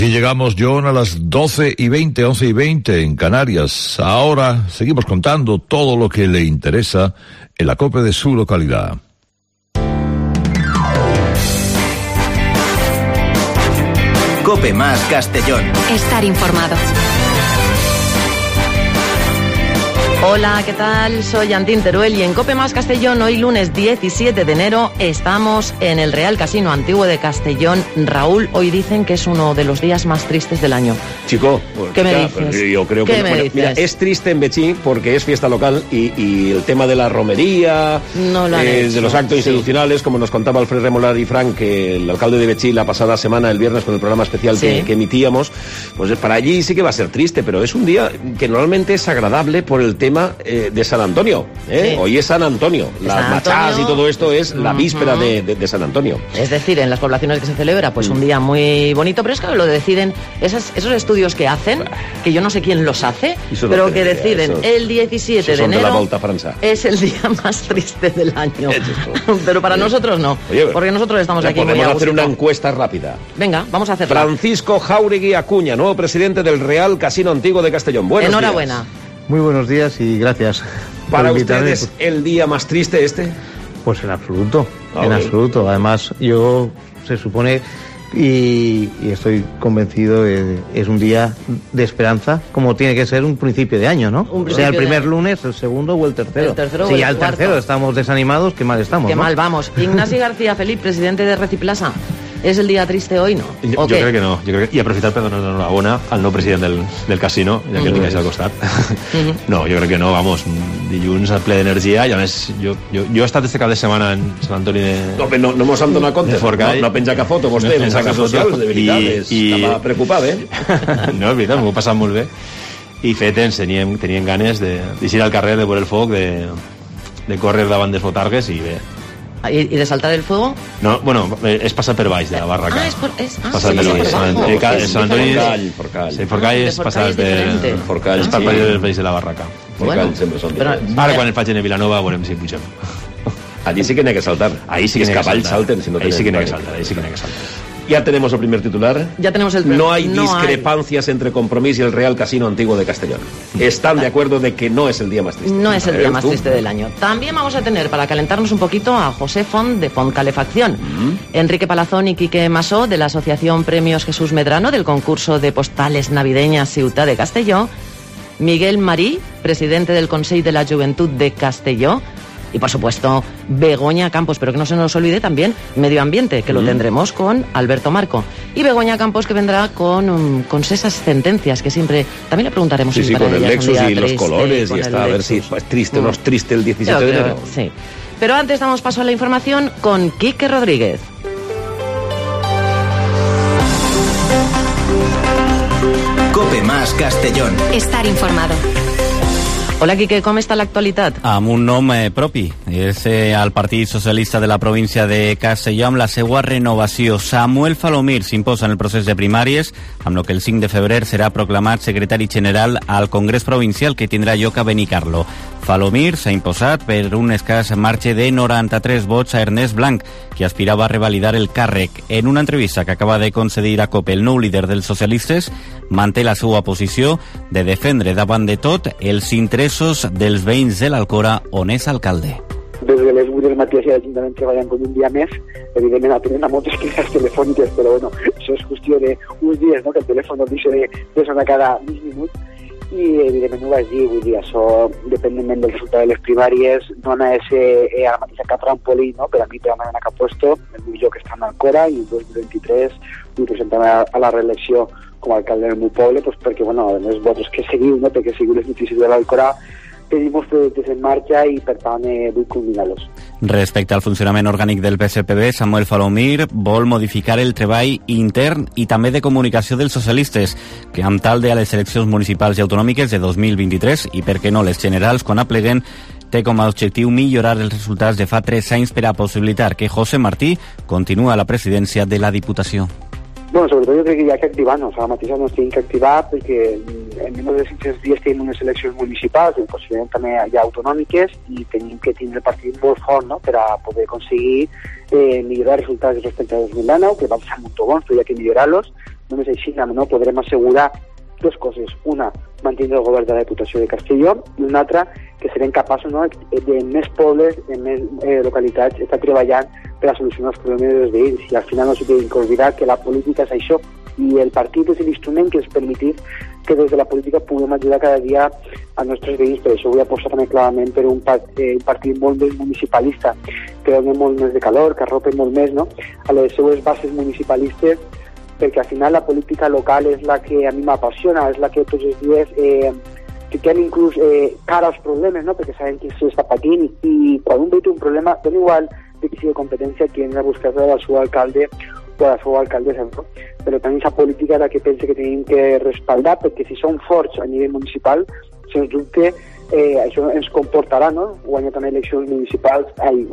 Y llegamos, John, a las 12:20, 11:20 en Canarias. Ahora seguimos contando todo lo que le interesa en la COPE de su localidad. COPE más Castellón. Estar informado. Hola, ¿qué tal? Soy Antín Teruel y en COPE más Castellón, hoy lunes 17 de enero, estamos en el Real Casino Antiguo de Castellón. Raúl, hoy dicen que es uno de los días más tristes del año. Chico, ¿qué me dices? Yo creo que mira, es triste en Betxí porque es fiesta local y el tema de la romería, no de los actos institucionales, como nos contaba Alfred Remolar y Frank, que el alcalde de Betxí la pasada semana, el viernes, con el programa especial que emitíamos, pues para allí sí que va a ser triste, pero es un día que normalmente es agradable por el tema de San Antonio, ¿eh? Sí. Hoy es San Antonio, las machás y todo esto es la víspera de San Antonio. Es decir, en las poblaciones que se celebra, pues un día muy bonito, pero es que lo deciden esos estudios que hacen, que yo no sé quién los hace, pero que deciden el 17 de enero de la Volta a Francia. Es el día más triste del año. Pero para nosotros no, porque nosotros estamos aquí muy a gusto. Podemos hacer una encuesta rápida. Venga, vamos a hacerla. Francisco Jáuregui Acuña, nuevo presidente del Real Casino Antiguo de Castellón. Enhorabuena. Muy buenos días y gracias. ¿Para ustedes el día más triste este? Pues en absoluto, absoluto. Además, yo se supone y estoy convencido es un día de esperanza, como tiene que ser un principio de año, ¿no? Sea el primer lunes, el segundo o el tercero. Si ya el tercero estamos desanimados, qué mal estamos. Qué mal vamos. Ignacio García Felip, presidente de Reciplaza. ¿Es el día triste hoy, no? Yo creo que no. Y aprofitar per donar enhorabona al nou president del casino, ja que el tingués al costat. No, jo crec que no, vamos, dilluns ple d'energia, i a més, jo he estat este cap de setmana en Sant Antoni de... No mos han donat compte, no penja cap foto, vostè, en xarxes socials, de veritat, estava preocupat, eh? No, és veritat, m'ho he passat molt bé. I fetens, tenien ganes d'eixir al carrer, de veure el foc, de córrer davant dels botargues i bé. ¿Y de saltar el fuego? No, bueno, es pasar per baix de la barraca. Pasar per baix. Sant Antoni... Forcall és passar per... Forcall és per baix de la barraca. Forcall sempre són diferents. Ara quan el facin a Vilanova veurem si pugem. Allí sí que n'hi ha que saltar. Ahí sí que n'hi ha que saltar. Ahí sí que n'hi ha que saltar. Ya tenemos el primer titular. Ya tenemos el primer. No hay discrepancias entre Compromís y el Real Casino Antiguo de Castellón. Están de acuerdo de que no es el día más triste. No es el día más triste del año. También vamos a tener, para calentarnos un poquito, a José Font de Font Calefacción, Enrique Palazón y Quique Masó de la Asociación Premios Jesús Medrano del concurso de postales navideñas Ciutat de Castelló, Miguel Marí, presidente del Consell de la Juventud de Castelló, y por supuesto Begoña Campos, pero que no se nos olvide también Medio Ambiente, que lo tendremos con Alberto Marco, y Begoña Campos que vendrá con esas sentencias que siempre también le preguntaremos. Sí, con el Lexus y los colores y está, a ver si es triste o no es triste el 17 de enero. Sí, pero antes damos paso a la información con Quique Rodríguez. COPE más Castellón. Estar informado. Hola, Quique, com està l'actualitat? Amb un nom propi. És el Partit Socialista de la província de Castelló amb la seva renovació. Samuel Falomir s'imposa en el procés de primàries, amb el que el 5 de febrer serà proclamat secretari general al Congrés Provincial que tindrà lloc a Benicarlo. Falomir s'ha imposat per un escàs marge de 93 vots a Ernest Blanc, que aspirava a revalidar el càrrec. En una entrevista que acaba de concedir a COPE, el nou líder dels socialistes manté la seva posició de defendre davant de tot els interessos dels veïns de l'Alcora, on és alcalde. Des de les 8 del matí a l'Ajuntament treballant com un dia més, evidentment atenent a moltes crides telefòniques, però bueno, això és qüestió d'uns dies, no?, que el telèfon no deixa de sonar cada mig minut, i evidentment ho vaig dir, vull dir, això dependentment del resultat de les primàries no ha de ser a la mateixa cap trampolí, no?, per a mi per anar a cap puesto, el millor que està en Alcora, i el 2023 vull presentar-me a la reelecció com a alcalde del meu poble, pues perquè, bueno, a més vosaltres que seguiu, no?, perquè seguiu les notícies de l'Alcora, tenim projectes en marxa i per tant vull culminar-los. Respecte al funcionament orgànic del PSPB, Samuel Falomir vol modificar el treball intern i també de comunicació dels socialistes, que amb tal de a les eleccions municipals i autonòmiques de 2023 i per què no les generals quan apleguen, té com a objectiu millorar els resultats de fa 3 anys per a possibilitar que José Martí continua a la presidència de la Diputació. Bueno, sobretot jo crec que hi ha que activar-nos, ara mateix ens tenim que activar perquè en menys de 500 dies tenim unes eleccions municipals i possiblement també hi ha autonòmiques i tenim que tindre el partit molt fort, no?, per a poder aconseguir millorar els resultats respecte a 2019, que vam ser molt bons, però hi ha que millorar-los, només així no, podrem assegurar dues coses. Una, mantenir el govern de la Diputació de Castelló, i una altra, que serem capaços de més pobles, de més localitats, estar treballant per a solucionar els problemes dels veïns. I al final no s'ho té que oblidar que la política és això, i el partit és l'instrument que ens permetís que des de la política puguem ajudar cada dia als nostres veïns. Per això vull apostar també clarament per un partit molt més municipalista, que doni molt més de calor, que arrope molt més a les seues bases municipalistes, perquè al final la política local és la que a mi m'apassiona, és la que tots els dies fiquem inclús cara als problemes, perquè sabem que s'està patint, i quan un veu un problema, dona igual de qui sigui competència, qui hem de buscar al seu alcalde o a la seva alcaldessa, però també aquesta política és la que pensa que tenim que respaldar, perquè si som forts a nivell municipal, sens dubte això ens comportarà guanyar també eleccions municipals,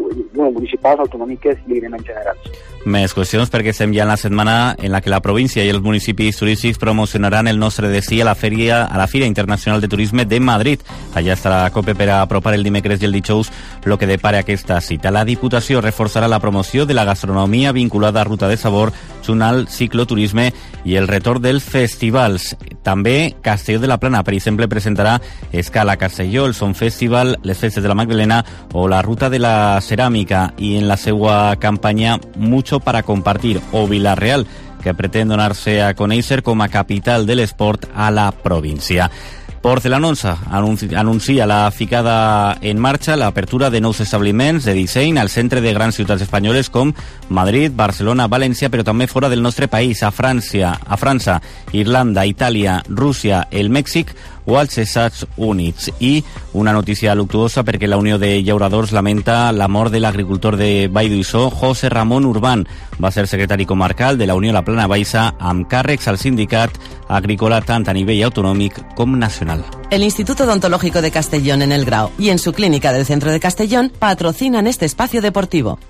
autonòmiques i evidentment generals. Més qüestions, perquè estem ja en la setmana en la que la província i els municipis turístics promocionaran el nostre destí a la Fira Internacional de Turisme de Madrid. Allà estarà COPE per a apropar el dimecres i el dijous el que depara aquesta cita. La Diputació reforçarà la promoció de la gastronomia vinculada a Ruta de Sabor, junt al cicloturisme i el retorn dels festivals. També Castelló de la Plana, per exemple, presentarà Escala Castelló, el Son Festival, les Festes de la Magdalena o la Ruta de la Ceràmica, i en la seva campanya Mucho para Compartir, o Vila-real, que pretén donar-se a conèixer com a capital de l'esport a la província. Porcelanonsa anuncia la ficada en marxa l'apertura de nous establiments de disseny al centre de grans ciutats espanyoles com Madrid, Barcelona, València, però també fora del nostre país, a França, Irlanda, Itàlia, Rússia, el Mèxic o als Estats Units. I una notícia luctuosa, perquè la Unió de Llauradors lamenta la mort de l'agricultor de Vall d'Uixó, José Ramón Urbán. Va ser secretari comarcal de la Unió La Plana Baixa, amb càrrecs al sindicat agrícola tant a nivell autonòmic com nacional. El Instituto Odontológico de Castellón en El Grao y en su clínica del centro de Castellón patrocinan este espacio deportivo.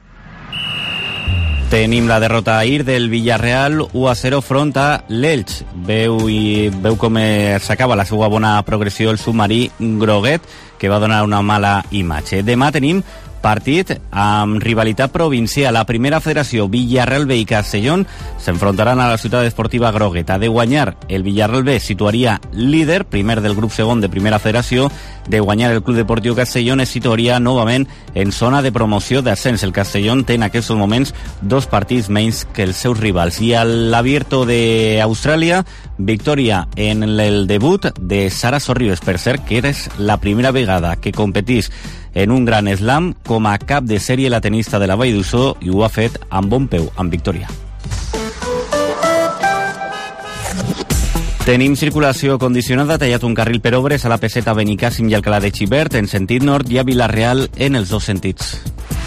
Tenim la derrota ahir del Villarreal 1-0 front a l'Elx. Veu com s'acaba la seva bona progressió el submarí groguet, que va donar una mala imatge. Demà tenim partit amb rivalitat provincial. La primera federació, Villarreal B i Castellón, s'enfrontaran a la ciutat esportiva grogueta. De guanyar, el Villarreal B situaria líder, primer del grup segon de primera federació. De guanyar, el Club Deportiu Castellón es situaria novament en zona de promoció d'ascens. El Castellón té en aquests moments 2 partits menys que els seus rivals. I a l'Abierto d'Austràlia, victòria en el debut de Sara Sorribes. Per cert, que és la primera vegada que competís en un gran slam com a cap de sèrie la tenista de la Vall d'Uixó, i ho ha fet amb bon peu, amb victòria. Tenim circulació condicionada, tallat un carril per obres a la P7 a Benicàssim i Alcalà de Xivert en sentit nord, i a Vila-real en els dos sentits.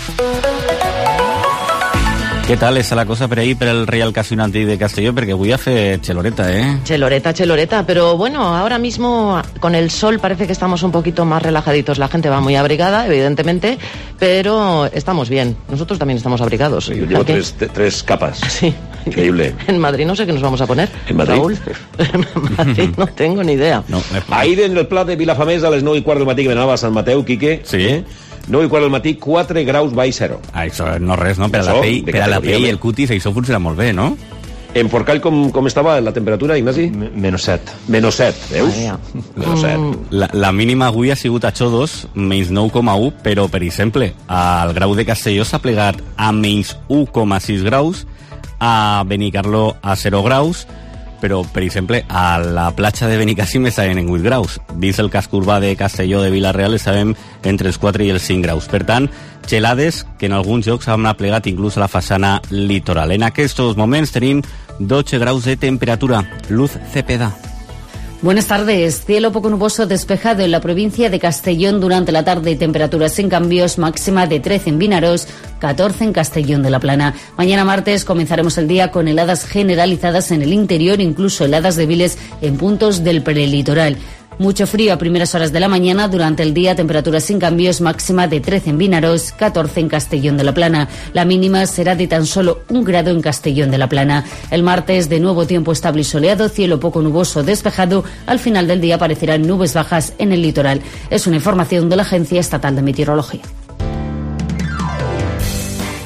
¿Qué tal está la cosa por ahí para el Real Casino Antí de Castelló? Porque voy a hacer cheloreta, ¿eh? Cheloreta. Pero bueno, ahora mismo con el sol parece que estamos un poquito más relajaditos. La gente va muy abrigada, evidentemente, pero estamos bien. Nosotros también estamos abrigados. Yo llevo tres capas. Sí. Increíble. En Madrid no sé qué nos vamos a poner. ¿En Madrid? Raúl, en Madrid no tengo ni idea. No, ahir en el pla de Vilafamés a les 9:15 del matí que anava a Sant Mateu, Quique. Sí. 9:15 del matí, 4 graus baix 0. Ah, això no res, no? Per a la pell i el cutis, això funciona molt bé, no? En Forcall com estava la temperatura, Ignasi? -7. -7, veus? -7. La mínima avui ha sigut a Xodos, -9,1, però, per exemple, al Grau de Castelló s'ha plegat a -1,6 graus, a Benicarló a 0 graus, però, per exemple, a la platja de Benicàssim estaven en 8 graus. Dins el casc urbà de Castelló de Vila-real estàvem entre els 4 i els 5 graus. Per tant, gelades que en alguns llocs han aplegat inclús a la façana litoral. En aquests moments tenim 12 graus de temperatura. Luz Cepeda. Buenas tardes. Cielo poco nuboso despejado en la provincia de Castellón durante la tarde. Temperaturas sin cambios, máxima de 13 en Vinaròs, 14 en Castellón de la Plana. Mañana martes comenzaremos el día con heladas generalizadas en el interior, incluso heladas débiles en puntos del prelitoral. Mucho frío a primeras horas de la mañana. Durante el día, temperaturas sin cambios, máxima de 13 en Vinaròs, 14 en Castellón de la Plana. La mínima será de tan solo 1 grado en Castellón de la Plana. El martes, de nuevo tiempo estable y soleado, cielo poco nuboso despejado. Al final del día aparecerán nubes bajas en el litoral. Es una información de la Agencia Estatal de Meteorología.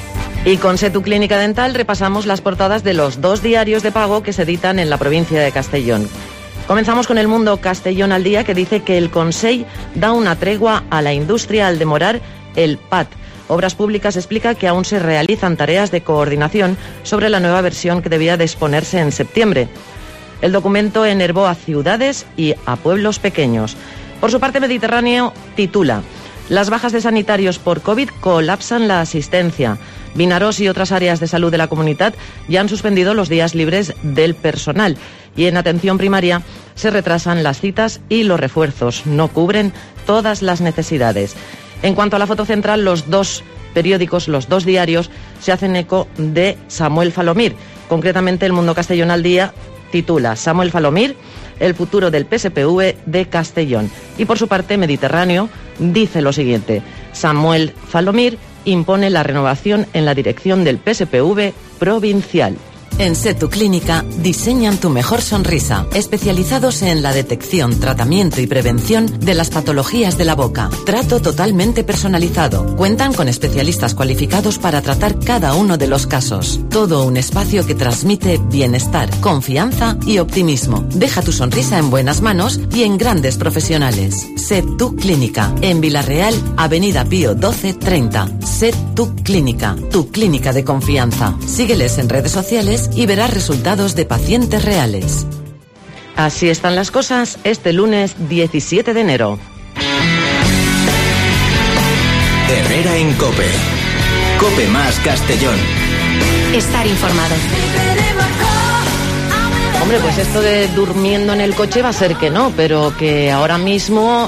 Y con Setu Clínica Dental repasamos las portadas de los 2 diarios de pago que se editan en la provincia de Castellón. Comenzamos con El Mundo Castellón al Día, que dice que el Consell da una tregua a la industria al demorar el PAT. Obras Públicas explica que aún se realizan tareas de coordinación sobre la nueva versión que debía de exponerse en septiembre. El documento enervó a ciudades y a pueblos pequeños. Por su parte, Mediterráneo titula: las bajas de sanitarios por COVID colapsan la asistencia. Vinaròs y otras áreas de salud de la comunidad ya han suspendido los días libres del personal. Y en atención primaria se retrasan las citas y los refuerzos. No cubren todas las necesidades. En cuanto a la foto central, los 2 periódicos, los 2 diarios, se hacen eco de Samuel Falomir. Concretamente, El Mundo Castellón al Día titula: Samuel Falomir, el futuro del PSPV de Castellón. Y por su parte, Mediterráneo dice lo siguiente: Samuel Falomir impone la renovación en la dirección del PSPV provincial. En Setu Clínica diseñan tu mejor sonrisa, especializados en la detección, tratamiento y prevención de las patologías de la boca. Trato totalmente personalizado. Cuentan con especialistas cualificados para tratar cada uno de los casos. Todo un espacio que transmite bienestar, confianza y optimismo. Deja tu sonrisa en buenas manos y en grandes profesionales. Setu Clínica, en Villarreal, Avenida Pío 1230. Setu Clínica, tu clínica de confianza. Sígueles en redes sociales y verás resultados de pacientes reales. Así están las cosas este lunes 17 de enero. Herrera en COPE. COPE más Castellón. Estar informado. Hombre, pues esto de durmiendo en el coche va a ser que no, pero que ahora mismo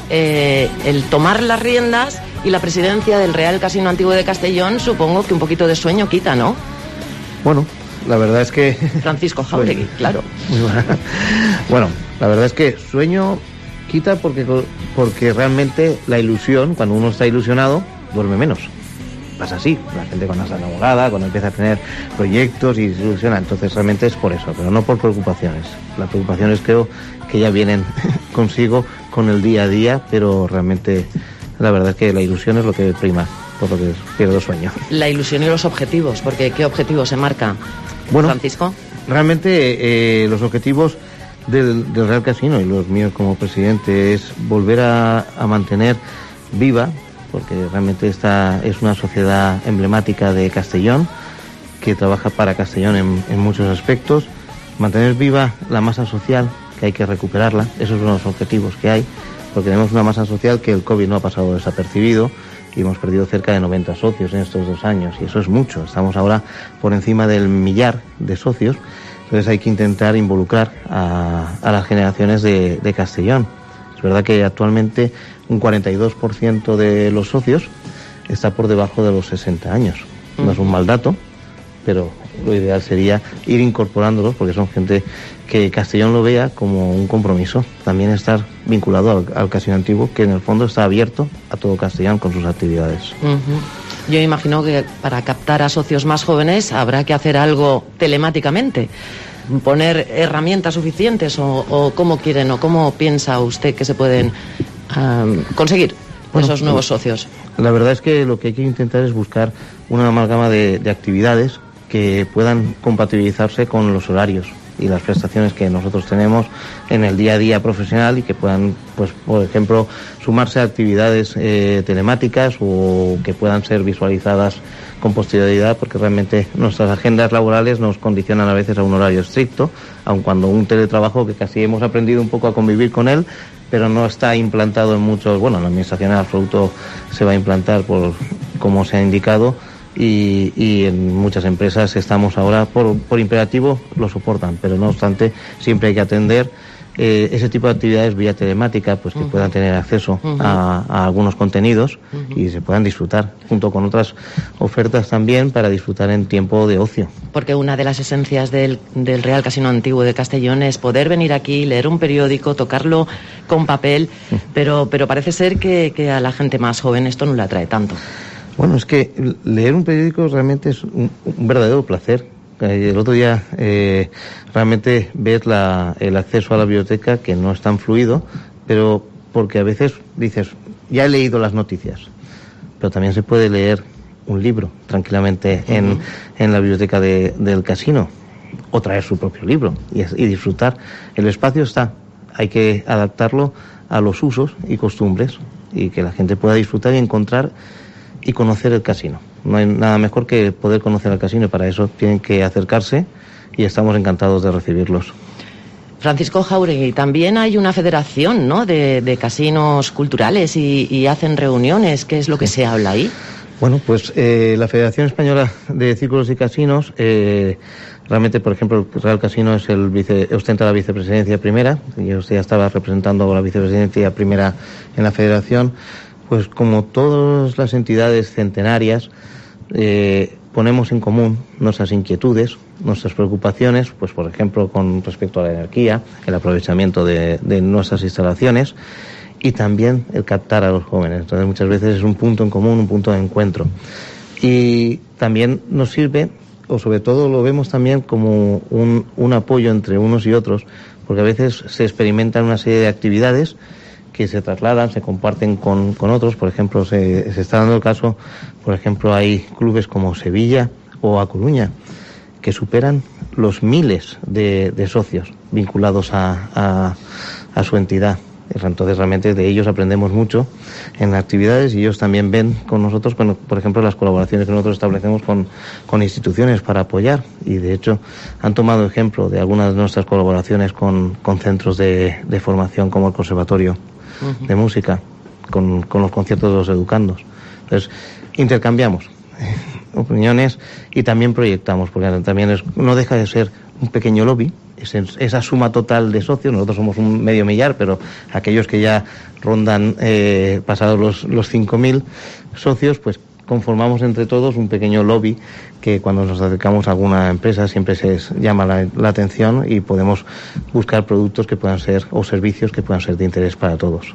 el tomar las riendas y la presidencia del Real Casino Antiguo de Castellón, supongo que un poquito de sueño quita, ¿no? Bueno, la verdad es que... Francisco Jauregui, claro. Muy buena. Bueno, la verdad es que sueño quita porque realmente la ilusión, cuando uno está ilusionado, duerme menos. Pasa así, la gente cuando está enamorada, cuando empieza a tener proyectos y se ilusiona, entonces realmente es por eso, pero no por preocupaciones. Las preocupaciones creo que ya vienen consigo con el día a día, pero realmente la verdad es que la ilusión es lo que prima, por lo que pierdo sueño. La ilusión y los objetivos, porque ¿qué objetivo se marca, bueno, Francisco? Realmente los objetivos del Real Casino y los míos como presidente es volver a mantener viva, porque realmente esta es una sociedad emblemática de Castellón, que trabaja para Castellón en muchos aspectos, mantener viva la masa social, que hay que recuperarla, esos son los objetivos que hay, porque tenemos una masa social que el COVID no ha pasado desapercibido, y hemos perdido cerca de 90 socios en estos 2 años, y eso es mucho. Estamos ahora por encima del 1.000.000 de socios, entonces hay que intentar involucrar a las generaciones de Castellón. Es verdad que actualmente un 42% de los socios está por debajo de los 60 años. No es un mal dato, pero lo ideal sería ir incorporándolos, porque son gente que Castellón lo vea como un compromiso. También estar vinculado al Casino Antiguo, que en el fondo está abierto a todo Castellón con sus actividades. Yo imagino que para captar a socios más jóvenes habrá que hacer algo telemáticamente. ¿Poner herramientas suficientes o cómo quieren o cómo piensa usted que se pueden conseguir esos nuevos socios? La verdad es que lo que hay que intentar es buscar una amalgama de actividades que puedan compatibilizarse con los horarios y las prestaciones que nosotros tenemos en el día a día profesional, y que puedan, pues por ejemplo, sumarse a actividades telemáticas o que puedan ser visualizadas con posterioridad, porque realmente nuestras agendas laborales nos condicionan a veces a un horario estricto, aun cuando un teletrabajo que casi hemos aprendido un poco a convivir con él, pero no está implantado en muchos, bueno, en la administración en absoluto se va a implantar por como se ha indicado, y en muchas empresas estamos ahora por imperativo lo soportan, pero no obstante siempre hay que atender ese tipo de actividades vía telemática, pues que puedan tener acceso a algunos contenidos y se puedan disfrutar, junto con otras ofertas también para disfrutar en tiempo de ocio. Porque una de las esencias del Real Casino Antiguo de Castellón es poder venir aquí, leer un periódico, tocarlo con papel, pero parece ser que a la gente más joven esto no le atrae tanto. Bueno, es que leer un periódico realmente es un verdadero placer. El otro día realmente ves el acceso a la biblioteca, que no es tan fluido, pero porque a veces dices, ya he leído las noticias, pero también se puede leer un libro tranquilamente en la biblioteca del casino, o traer su propio libro y disfrutar. El espacio está, hay que adaptarlo a los usos y costumbres y que la gente pueda disfrutar y encontrar y conocer el casino. No hay nada mejor que poder conocer el casino, y para eso tienen que acercarse y estamos encantados de recibirlos. Francisco Jáuregui, también hay una federación, ¿no?, de casinos culturales y hacen reuniones. ¿Qué es lo que se habla ahí? Bueno, pues la Federación Española de Círculos y Casinos, realmente, por ejemplo, el Real Casino es ostenta la vicepresidencia primera. Yo ya estaba representando la vicepresidencia primera en la Federación. Pues como todas las entidades centenarias, ponemos en común nuestras inquietudes, nuestras preocupaciones, pues por ejemplo con respecto a la energía, el aprovechamiento de nuestras instalaciones y también el captar a los jóvenes. Entonces muchas veces es un punto en común, un punto de encuentro. Y también nos sirve, o sobre todo lo vemos también como un apoyo entre unos y otros, porque a veces se experimentan una serie de actividades que se trasladan, se comparten con otros. Por ejemplo, se está dando el caso, por ejemplo, hay clubes como Sevilla o A Coruña que superan los miles de socios vinculados a su entidad. Entonces realmente de ellos aprendemos mucho en actividades y ellos también ven con nosotros, por ejemplo, las colaboraciones que nosotros establecemos con instituciones para apoyar, y de hecho han tomado ejemplo de algunas de nuestras colaboraciones con centros de formación como el Conservatorio de Música, con los conciertos de los educandos. Entonces intercambiamos opiniones y también proyectamos, porque también no deja de ser un pequeño lobby, esa suma total de socios. Nosotros somos un medio millar, pero aquellos que ya rondan pasados los 5.000 socios, pues conformamos entre todos un pequeño lobby que cuando nos acercamos a alguna empresa siempre se llama la atención y podemos buscar productos que puedan ser, o servicios que puedan ser de interés para todos.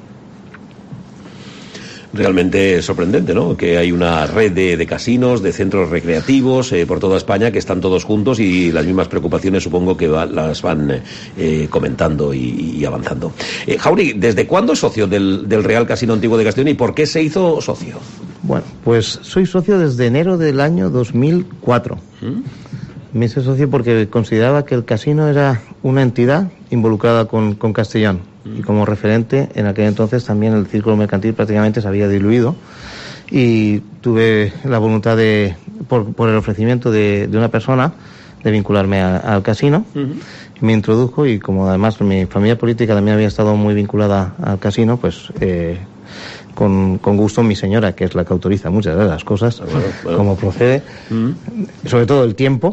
Realmente sorprendente, ¿no?, que hay una red de casinos, de centros recreativos por toda España, que están todos juntos y las mismas preocupaciones supongo que las van comentando y avanzando. Jáuregui, ¿desde cuándo es socio del Real Casino Antiguo de Castellón y por qué se hizo socio? Bueno, pues soy socio desde enero del año 2004. Me hice socio porque consideraba que el casino era una entidad involucrada con Castellón. Y como referente, en aquel entonces también el círculo mercantil prácticamente se había diluido y tuve la voluntad por el ofrecimiento de una persona de vincularme al casino. Me introdujo y como además mi familia política también había estado muy vinculada al casino, pues con gusto mi señora, que es la que autoriza muchas de las cosas, como procede, sobre todo el tiempo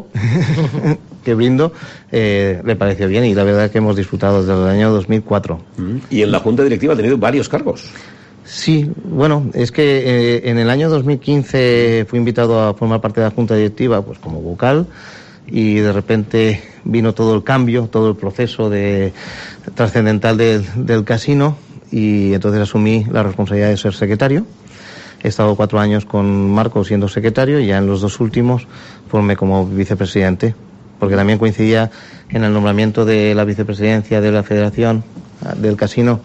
que brindo, le pareció bien y la verdad es que hemos disfrutado desde el año 2004. Y en la Junta Directiva ha tenido varios cargos. Sí, bueno, es que en el año 2015 fui invitado a formar parte de la Junta Directiva pues como vocal y de repente vino todo el cambio, todo el proceso trascendental del casino y entonces asumí la responsabilidad de ser secretario. He estado 4 años con Marco siendo secretario y ya en los 2 últimos formé como vicepresidente, porque también coincidía en el nombramiento de la vicepresidencia de la Federación del Casino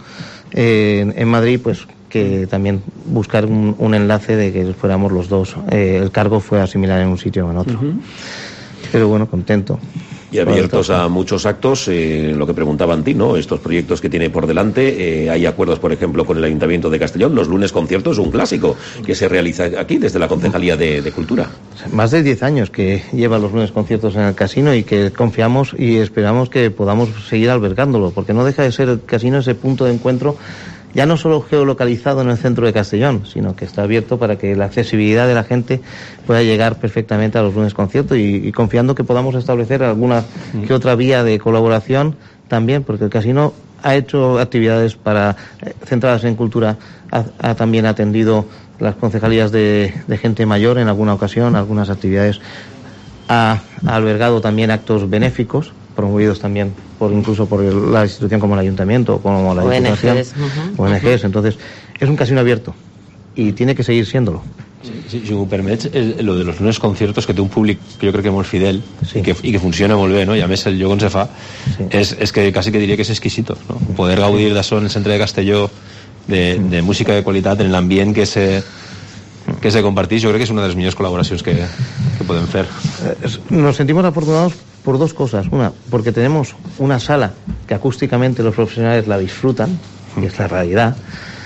en Madrid, pues que también buscar un enlace de que fuéramos los dos, el cargo fuera similar en un sitio o en otro. Pero bueno, contento. Y abiertos a muchos actos, lo que preguntaba a ti, ¿no? Estos proyectos que tiene por delante, hay acuerdos, por ejemplo, con el Ayuntamiento de Castellón, los lunes conciertos, un clásico que se realiza aquí desde la Concejalía de Cultura. Más de 10 años que lleva los lunes conciertos en el casino y que confiamos y esperamos que podamos seguir albergándolo, porque no deja de ser el casino ese punto de encuentro, ya no solo geolocalizado en el centro de Castellón, sino que está abierto para que la accesibilidad de la gente pueda llegar perfectamente a los lunes conciertos y confiando que podamos establecer alguna que otra vía de colaboración también, porque el casino ha hecho actividades centradas en cultura, ha también atendido las concejalías de gente mayor en alguna ocasión, algunas actividades, ha albergado también actos benéficos promovidos también incluso por la institución como el Ayuntamiento, como la Diputación, ONGs. Entonces, es un casino abierto y tiene que seguir siéndolo. Sí, si m'ho permets, lo de los lunes conciertos, que té un públic que jo crec que molt fidel i que funciona molt bé, no? I a més el lloc on se fa és que quasi que diria que és exquisito, no? Poder gaudir d'això en el centre de Castelló, de música de qualitat, en l'ambient que se que se compartís, jo crec que és una de les millors col·laboracions que podem fer. Nos sentimos afortunados por dos cosas. Una, porque tenemos una sala que acústicamente los profesionales la disfrutan, y es la realidad,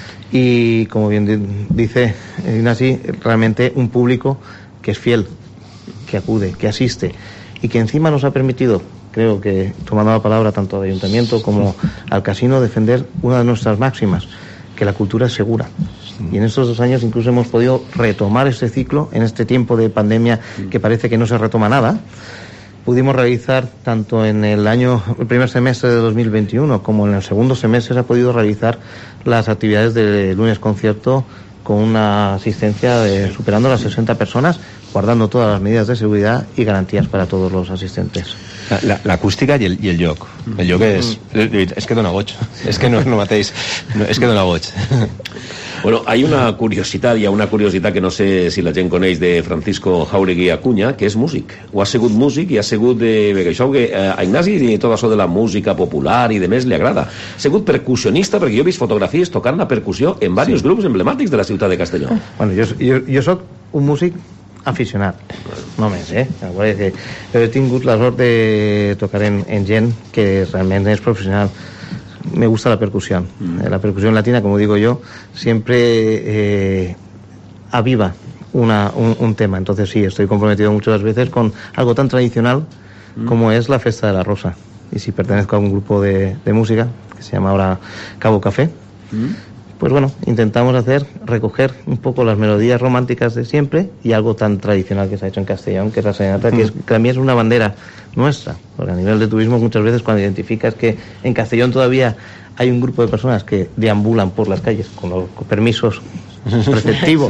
y como bien dice Ignasi, realmente un público que es fiel, que acude, que asiste, y que encima nos ha permitido, creo que tomando la palabra tanto al ayuntamiento como al casino, defender una de nuestras máximas, que la cultura es segura. Y en estos 2 años incluso hemos podido retomar este ciclo en este tiempo de pandemia que parece que no se retoma nada. Pudimos realizar tanto en el primer semestre de 2021 como en el segundo semestre se ha podido realizar las actividades de lunes concierto con una asistencia superando las 60 personas, guardando todas las medidas de seguridad y garantías para todos los asistentes. L'acústica i el lloc. El lloc és que dona goig. És que no és el mateix. És que dona goig. Bueno, hay una curiosidad que no sé si la gent coneix de Francisco Jauregui Acuña, que és músic. Ho ha sigut músic i ha sigut perquè això que a Ignasi i tot això de la música popular i de més li agrada. Ha sigut percussionista, perquè jo he vist fotografies tocant la percussió en diversos grups emblemàtics de la ciutat de Castelló. Bueno, jo soc un músic aficionat, només, però he tingut la sort de tocar en gent que realment és professional. Me gusta la percusión. La percusión latina, como digo yo, siempre aviva un tema. Entonces sí, estoy comprometido muchas veces con algo tan tradicional como es la Festa de la Rosa. Y si pertenezco a un grupo de música que se llama ahora Cabo Café, pues bueno, intentamos recoger un poco las melodías románticas de siempre y algo tan tradicional que se ha hecho en Castellón, que es la serenata, que también es una bandera nuestra, porque a nivel de turismo muchas veces cuando identificas que en Castellón todavía hay un grupo de personas que deambulan por las calles con los permisos preceptivos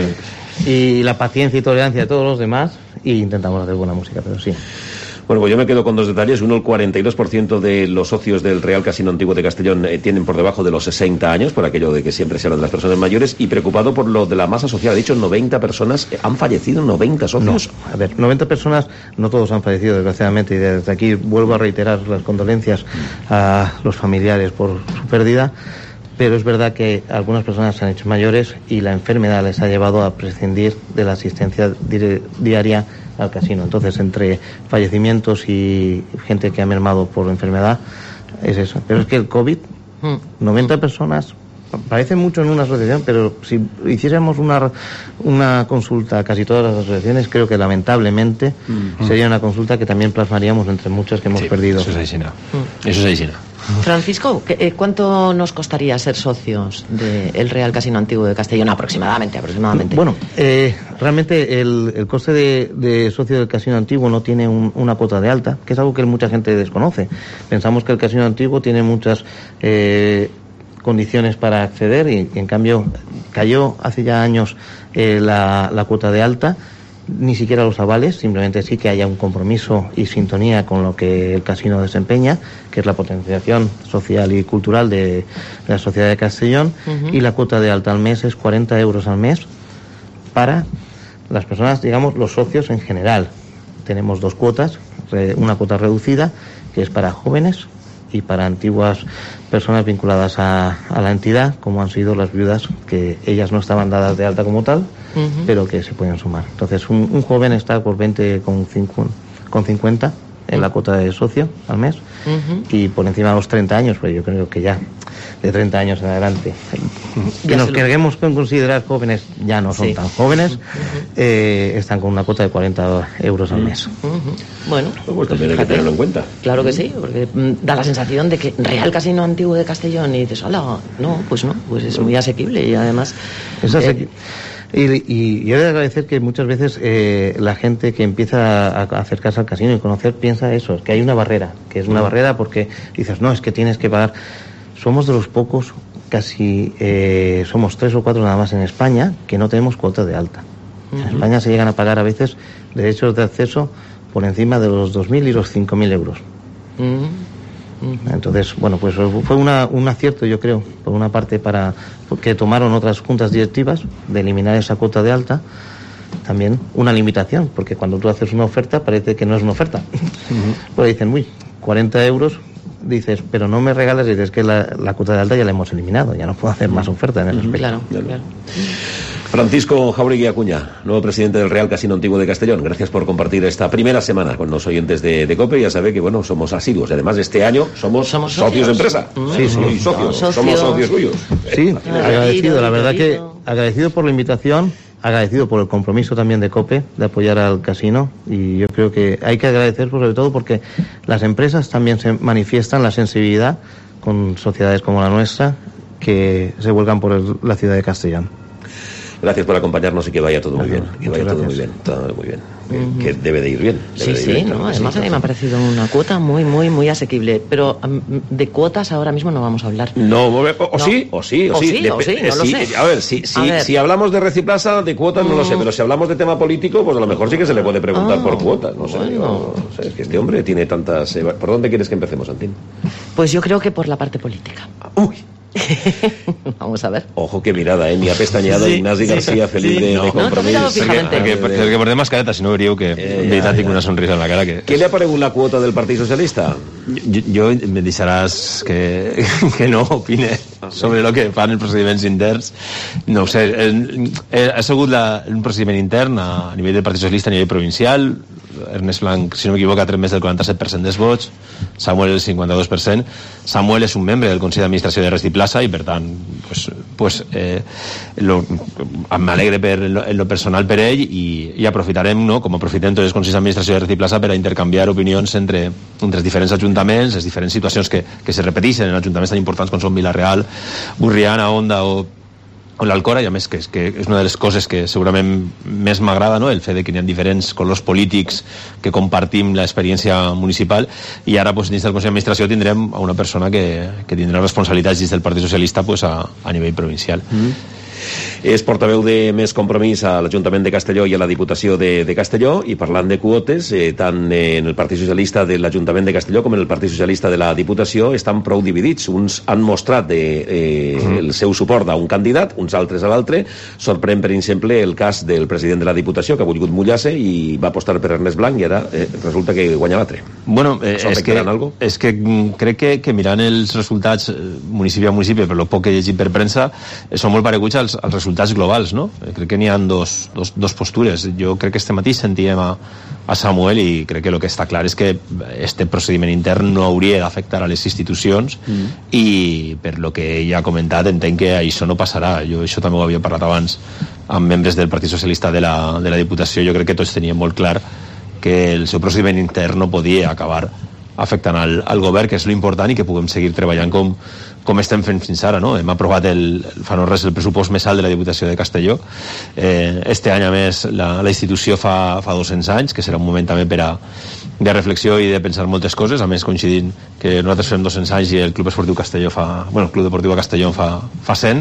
y la paciencia y tolerancia de todos los demás, y intentamos hacer buena música, pero sí. Bueno, pues yo me quedo con 2 detalles. Uno, el 42% de los socios del Real Casino Antiguo de Castellón tienen por debajo de los 60 años, por aquello de que siempre se habla de las personas mayores, y preocupado por lo de la masa social. Ha dicho 90 personas, ¿han fallecido 90 socios? No, a ver, 90 personas, no todos han fallecido, desgraciadamente, y desde aquí vuelvo a reiterar las condolencias a los familiares por su pérdida, pero es verdad que algunas personas se han hecho mayores y la enfermedad les ha llevado a prescindir de la asistencia diaria al casino. Entonces, entre fallecimientos y gente que ha mermado por enfermedad, es eso. Pero es que el COVID, 90 personas, parece mucho en una asociación, pero si hiciésemos una consulta a casi todas las asociaciones, creo que lamentablemente sería una consulta que también plasmaríamos entre muchas que hemos perdido. Eso es Aixina. Eso es Aixina. Francisco, ¿cuánto nos costaría ser socios del Real Casino Antiguo de Castellón aproximadamente? Bueno, realmente el coste de socio del Casino Antiguo no tiene una cuota de alta, que es algo que mucha gente desconoce. Pensamos que el Casino Antiguo tiene muchas condiciones para acceder y en cambio cayó hace ya años la cuota de alta. Ni siquiera los avales, simplemente sí que haya un compromiso y sintonía con lo que el casino desempeña, que es la potenciación social y cultural de la sociedad de Castellón, y la cuota de alta al mes es 40 euros al mes para las personas, digamos, los socios en general. Tenemos 2 cuotas, una cuota reducida, que es para jóvenes, y para antiguas personas vinculadas a la entidad, como han sido las viudas, que ellas no estaban dadas de alta como tal, pero que se pueden sumar. Entonces, un joven está por 20,50 en la cuota de socio al mes, y por encima de los 30 años, pues yo creo que ya de 30 años en adelante, que nos queremos considerar jóvenes, ya no son tan jóvenes, están con una cuota de 40 euros al mes. Bueno, pues también hay que tenerlo en cuenta. Claro que sí, porque da la sensación de que Real Casino Antiguo de Castellón, y dices, hola, no, pues es muy asequible, y además es asequible. Y yo he de agradecer que muchas veces la gente que empieza a acercarse al casino y conocer piensa eso, que hay una barrera, que es una barrera porque dices, no, es que tienes que pagar. Somos de los pocos, casi somos 3 o 4 nada más en España, que no tenemos cuota de alta. En España se llegan a pagar a veces derechos de acceso por encima de los 2.000 y los 5.000 euros. Entonces, bueno, pues fue un acierto, yo creo, por una parte, porque tomaron otras juntas directivas de eliminar esa cuota de alta. También una limitación, porque cuando tú haces una oferta parece que no es una oferta. Pues dicen, 40 euros, dices, pero no me regalas, y dices que la cuota de alta ya la hemos eliminado, ya no puedo hacer más oferta en ese aspecto. Claro. Francisco Jauregui Acuña, nuevo presidente del Real Casino Antiguo de Castellón. Gracias por compartir esta primera semana con los oyentes de COPE. Ya sabe que, bueno, somos asiduos. Además, este año somos socios de empresa. Sí, somos socios suyos. Sí, agradecido, la verdad que agradecido por la invitación, agradecido por el compromiso también de COPE de apoyar al casino, y yo creo que hay que agradecer sobre todo porque las empresas también se manifiestan la sensibilidad con sociedades como la nuestra que se vuelcan por la ciudad de Castellón. Gracias por acompañarnos y que vaya todo muy bien. Que vaya todo muy bien. Que debe de ir bien. Además a mí me ha parecido una cuota muy asequible. Pero de cuotas ahora mismo no vamos a hablar. Sí, no lo sé. A ver, si hablamos de Reciplaza, de cuotas no lo sé, pero si hablamos de tema político, pues a lo mejor sí que se le puede preguntar por cuotas. No sé, es que este hombre tiene tantas... ¿Por dónde quieres que empecemos, Santín? Pues yo creo que por la parte política. Uy. Vamos a ver. Ojo, qué mirada, ni ha pestañado Ignasi García, feliz de compromiso. Perquè portem mascareta, si no veuríeu que en veritat tinc una sonrisa en la cara. Què li ha paregut la quota del Partit Socialista? Jo me deixaràs que no opine sobre el que fan els procediments interns. No ho sé, ha sigut un procediment intern a nivell del Partit Socialista, a nivell provincial. Ernest Blanc, si no m'equivoco, ha tret més del 47% dels vots, Samuel el 52%. Samuel és un membre del Consell d'Administració de Reciplaza i, per tant, m'alegre en lo personal per ell i aprofitarem, no?, com aprofitem tots els Consells d'Administració de Reciplaza per a intercanviar opinions entre els diferents ajuntaments, les diferents situacions que se repeteixen en ajuntaments tan importants com són Vila-real, Burriana, Onda o l'Alcora, i a més que és una de les coses que segurament més m'agrada, no?, el fet de que hi ha diferents colors polítics que compartim l'experiència municipal, i ara dins del Consell d'Administració tindrem a una persona que tindrà responsabilitats dins del Partit Socialista a nivell provincial. És portaveu de Més Compromís a l'Ajuntament de Castelló i a la Diputació de Castelló, i parlant de quotes, tant en el Partit Socialista de l'Ajuntament de Castelló com en el Partit Socialista de la Diputació estan prou dividits. Uns han mostrat el seu suport a un candidat, uns altres a l'altre. Sorprèn, per exemple, el cas del president de la Diputació, que ha volgut mullar-se i va apostar per Ernest Blanc, i ara resulta que guanya l'altre. Bueno, és que crec que mirant els resultats municipi a municipi, per lo poc que he llegit per premsa, són molt pareguts als resultats globals, no? Crec que n'hi ha dos postures. Jo crec que este matí sentíem a Samuel i crec que el que està clar és que este procediment intern no hauria d'afectar a les institucions, i per lo que ell ha comentat entenc que això no passarà. Jo això també ho havia parlat abans amb membres del Partit Socialista de la Diputació. Jo crec que tots teníem molt clar que el seu procediment intern no podia acabar afectant al govern, que és l'important, i que puguem seguir treballant com estem fent fins ara, no? Hem aprovat fa no res el pressupost més alt de la Diputació de Castelló. Este any, a més, la institució fa 200 anys, que serà un moment també de reflexió i de pensar moltes coses, a més coincidint que nosaltres fem 200 anys i el Club Esportiu Castelló el Club Deportiu Castelló fa 100,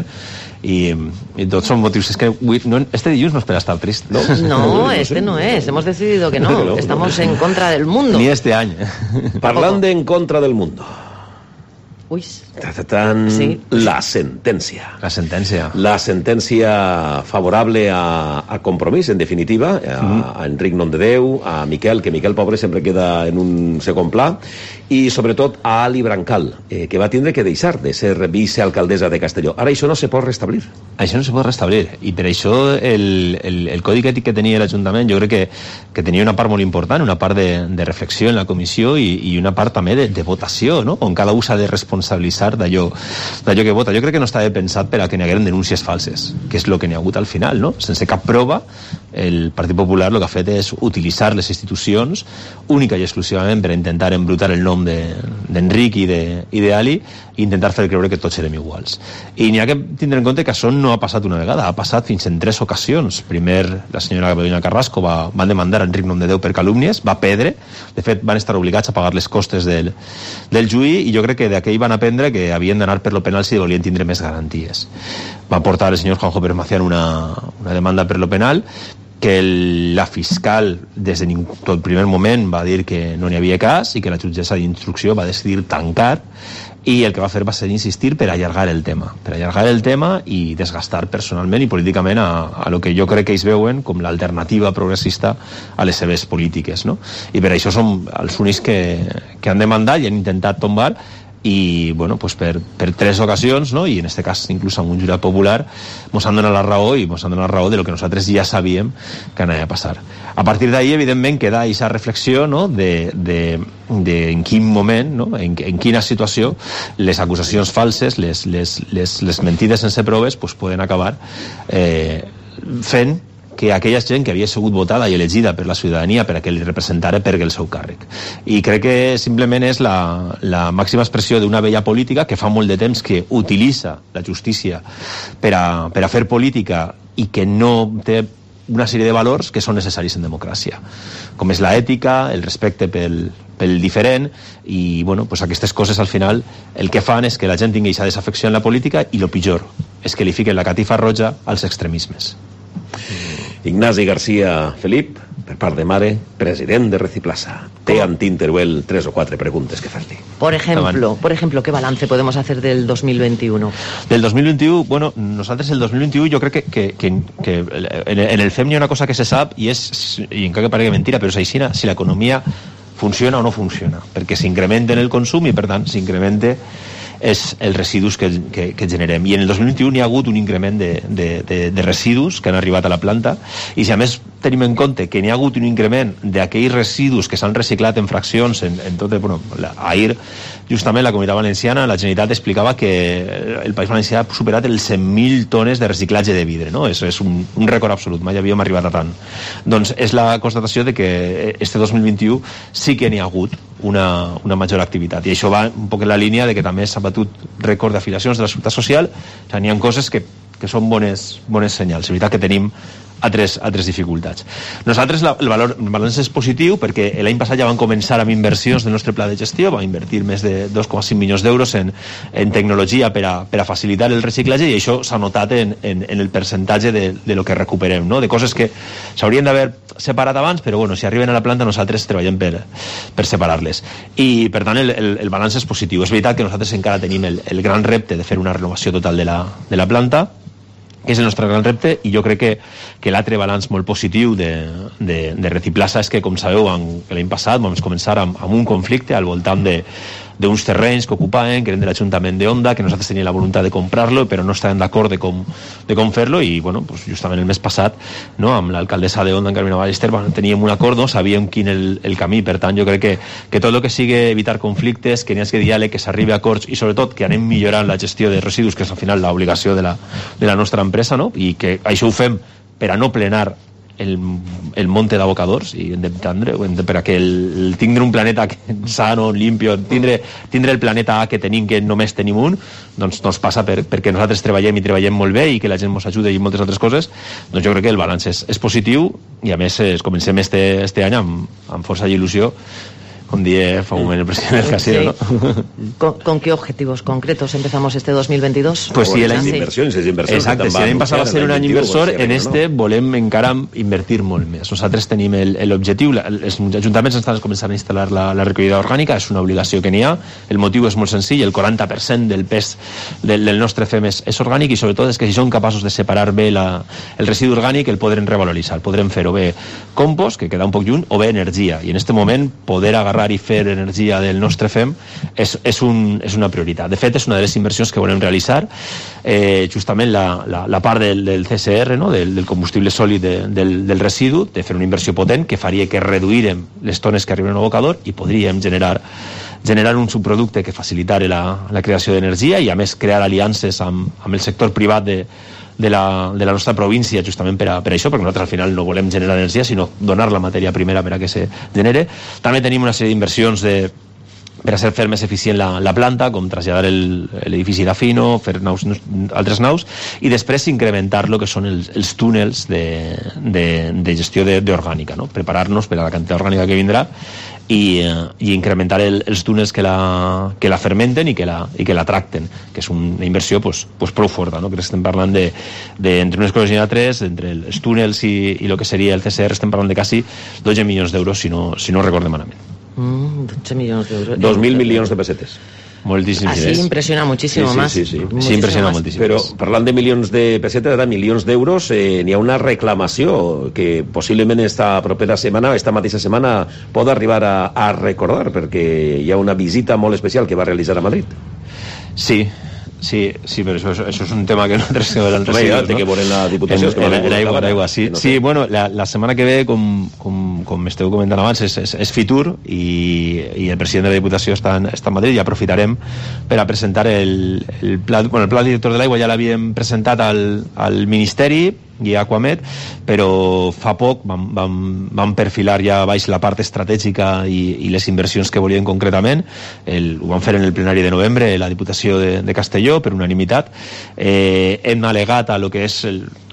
y tots són motius. Es que este dilluns no es per estar trist. No, este no es. Hemos decidido que no. Estamos en contra del mundo. Ni este año. Parlant de en contra del mundo. Uy. Sí. La sentència. La sentència favorable a Compromís, en definitiva, a Enric Nomdedeu, a Miquel, que Miquel Pobre sempre queda en un segon pla, i sobretot a Ali Brancal, que va tindre que deixar de ser vicealcaldessa de Castelló. Ara això no se pot restablir. Això no se pot restablir, i per això el codi ètic que tenia l'Ajuntament jo crec que tenia una part molt important, una part de reflexió en la comissió i una part també de votació, no?, on cada un s'ha de responsabilitzar d'allò que vota. Jo crec que no estava pensat per a que n'hi hagueren denúncies falses, que és el que n'hi ha hagut al final, no? Sense cap prova, el Partit Popular el que ha fet és utilitzar les institucions única i exclusivament per intentar embrutar el nom d'Enric i d'Ali i intentar fer creure que tots serem iguals. I n'hi ha que tindre en compte que això no ha passat una vegada, ha passat fins en 3 ocasions. Primer, la senyora Begoña Carrasco van demandar a Enric Nomdedeu per calúmnies, va perdre, de fet van estar obligats a pagar les costes del juí, i jo crec que d'aquell van aprendre que havien d'anar per lo penal si volien tindre més garanties. Va portar el senyor Juanjo Pérez Macián una demanda per lo penal, que la fiscal des de tot el primer moment va dir que no n'hi havia cas i que la jutgessa d'instrucció va decidir tancar, i el que va fer va ser insistir per allargar el tema i desgastar personalment i políticament a lo que jo crec que ells veuen com l'alternativa progressista a les seves polítiques, no? I per això són els únics que han demandat i han intentat tombar i bueno, pues per 3 ocasions, no? I en este cas inclús amb un jurat popular mos han donat la raó, i mos han donat la raó de lo que nosaltres ja sabíem que anava a passar. A partir d'ahí, evidentment, queda aquesta reflexió, no? de en quin moment, no? en quina situació les acusacions falses, les mentides sense proves, pues poden acabar fent que aquella gent que havia sigut votada i elegida per la ciutadania per a que li representara pergui el seu càrrec. I crec que simplement és la màxima expressió d'una vella política que fa molt de temps que utilitza la justícia per a fer política i que no té una sèrie de valors que són necessaris en democràcia, com és l'ètica, el respecte pel diferent, i bueno, pues aquestes coses al final el que fan és que la gent tingui aquesta desafecció en la política, i el pitjor és que li fiquen la catifa roja als extremismes. Ignasi García Felip, per part de mare, president de Reciplaza. Té Antín Teruel 3 o 4 preguntes que fer-li. Por ejemplo, ¿qué balance podemos hacer del 2021? Del 2021, bueno, nosaltres el 2021 jo crec que en el FEM hi ha una cosa que se sap, i encara que parega mentira, però és així, si l'economia funciona o no funciona, perquè s'incrementa en el consum i per tant s'incrementa és els residus que generem. I en el 2021 hi ha hagut un increment de residus que han arribat a la planta, i si a més tenim en compte que n'hi ha hagut un increment d'aquells residus que s'han reciclat en fraccions en tot, bueno, ahir justament la Comunitat Valenciana, la Generalitat explicava que el País Valencià ha superat els 100.000 tones de reciclatge de vidre, no? És un rècord absolut, mai havíem arribat a tant. Doncs és la constatació de que este 2021 sí que n'hi ha hagut una major activitat, i això va un poc en la línia de que també s'ha batut rècord d'afiliacions de la Seguretat Social. O sigui, n'hi ha coses que són bones senyals. És veritat que tenim altres dificultats. Nosaltres el balanç és positiu perquè l'any passat ja van començar amb inversions del nostre pla de gestió, vam invertir més de 2,5 milions d'euros en tecnologia per a facilitar el reciclatge, i això s'ha notat en el percentatge de lo que recuperem, no? De coses que s'haurien d'haver separat abans, però bueno, si arriben a la planta nosaltres treballem per separar-les, i per tant el balanç és positiu. És veritat que nosaltres encara tenim el gran repte de fer una renovació total de la planta, que és el nostre gran repte, i jo crec que l'altre balanç molt positiu de Reciplaza és que, com sabeu, l'any passat vam començar amb un conflicte al voltant d'uns terrenys que ocupaven, que eren de l'Ajuntament d'Onda, que nosaltres teníem la voluntat de comprar-lo, però no estàvem d'acord de com fer-lo, i bueno, pues justament el mes passat, no, amb l'alcaldessa d'Onda, en Carmina Ballester, teníem un acord, no? Sabíem quin el camí. Per tant, jo crec que tot el que sigui evitar conflictes, que n'hi hagi diàleg, que s'arribi a acords, i sobretot que anem millorant la gestió de residus, que és al final l'obligació de la nostra empresa, no? I que això ho fem per a no plenar el monte d'abocadors, i per a que tindre un planeta sano, limpio, tindre el planeta A que tenim, que només tenim un, doncs passa perquè nosaltres treballem molt bé i que la gent ens ajuda i moltes altres coses. Doncs jo crec que el balanç és positiu, i a més comencem este any amb força i il·lusió, com dice fa un moment el president del casino, ¿no? ¿Con qué objetivos concretos empezamos este 2022? Pues sí, les inversions. Exacte, si l'any passat va ser un any inversor, en este volem encara invertir molt més. Nosaltres tenim l'objectiu, els ajuntaments estan començant a instal·lar la recollida orgànica, és una obligació que n'hi ha. El motiu és molt senzill, el 40% del pes del nostre FEM és orgànic, i sobretot és que si som capaços de separar bé el residu orgànic, el podrem revaloritzar, podrem fer o bé compost, que queda un poc lluny, o bé energia, i en este moment poder agarrar i fer energia del nostre FEM és una prioritat. De fet, és una de les inversions que volem realitzar, justament la part del CSR, no? del combustible sòlid del residu, de fer una inversió potent que faria que reduirem les tones que arriben al abocador, i podríem generar un subproducte que facilitari la creació d'energia, i a més crear aliances amb el sector privat de la nostra província, justament per això, perquè nosaltres al final no volem generar energia, sinó donar la matèria primera per a que se genere. També tenim una sèrie d'inversions per a fer més eficient la planta, com traslladar l'edifici d'Afino, fer altres naus, i després incrementar lo que són els túnels de gestió d'orgànica, no? Preparar-nos per a la quantitat orgànica que vindrà, i incrementar els túnels que la fermenten i que la tracten, que és una inversió pues prou forta, no? Que estem parlant entre unes coses i altres, entre els túnels i el que seria el CSR, estem parlant de quasi 12 milions d'euros, si no recordem malament. 12 milions d'euros. 2.000 milions de pessetes. Así impressiona moltíssim sí, més. Sí, impressiona moltíssim. Però parlant de milions de pessetes, ara milions d'euros, n'hi ha una reclamació que possiblement esta mateixa setmana pot arribar a recordar, perquè hi ha una visita molt especial que va realitzar a Madrid. Sí, pero eso es un tema que nosotros té que veure en la Diputació. En aigua, sí. Sí, bueno, la setmana que ve, com m'esteu comentant abans, és Fitur i el president de la Diputació està a Madrid i aprofitarem per a presentar el pla director de l'aigua. Ja l'havíem presentat al Ministeri i a Aquamed, però fa poc vam perfilar ja baix la part estratègica i les inversions que volien concretament. Ho vam fer en el plenari de novembre la Diputació de Castelló per unanimitat. Hem al·legat a lo que és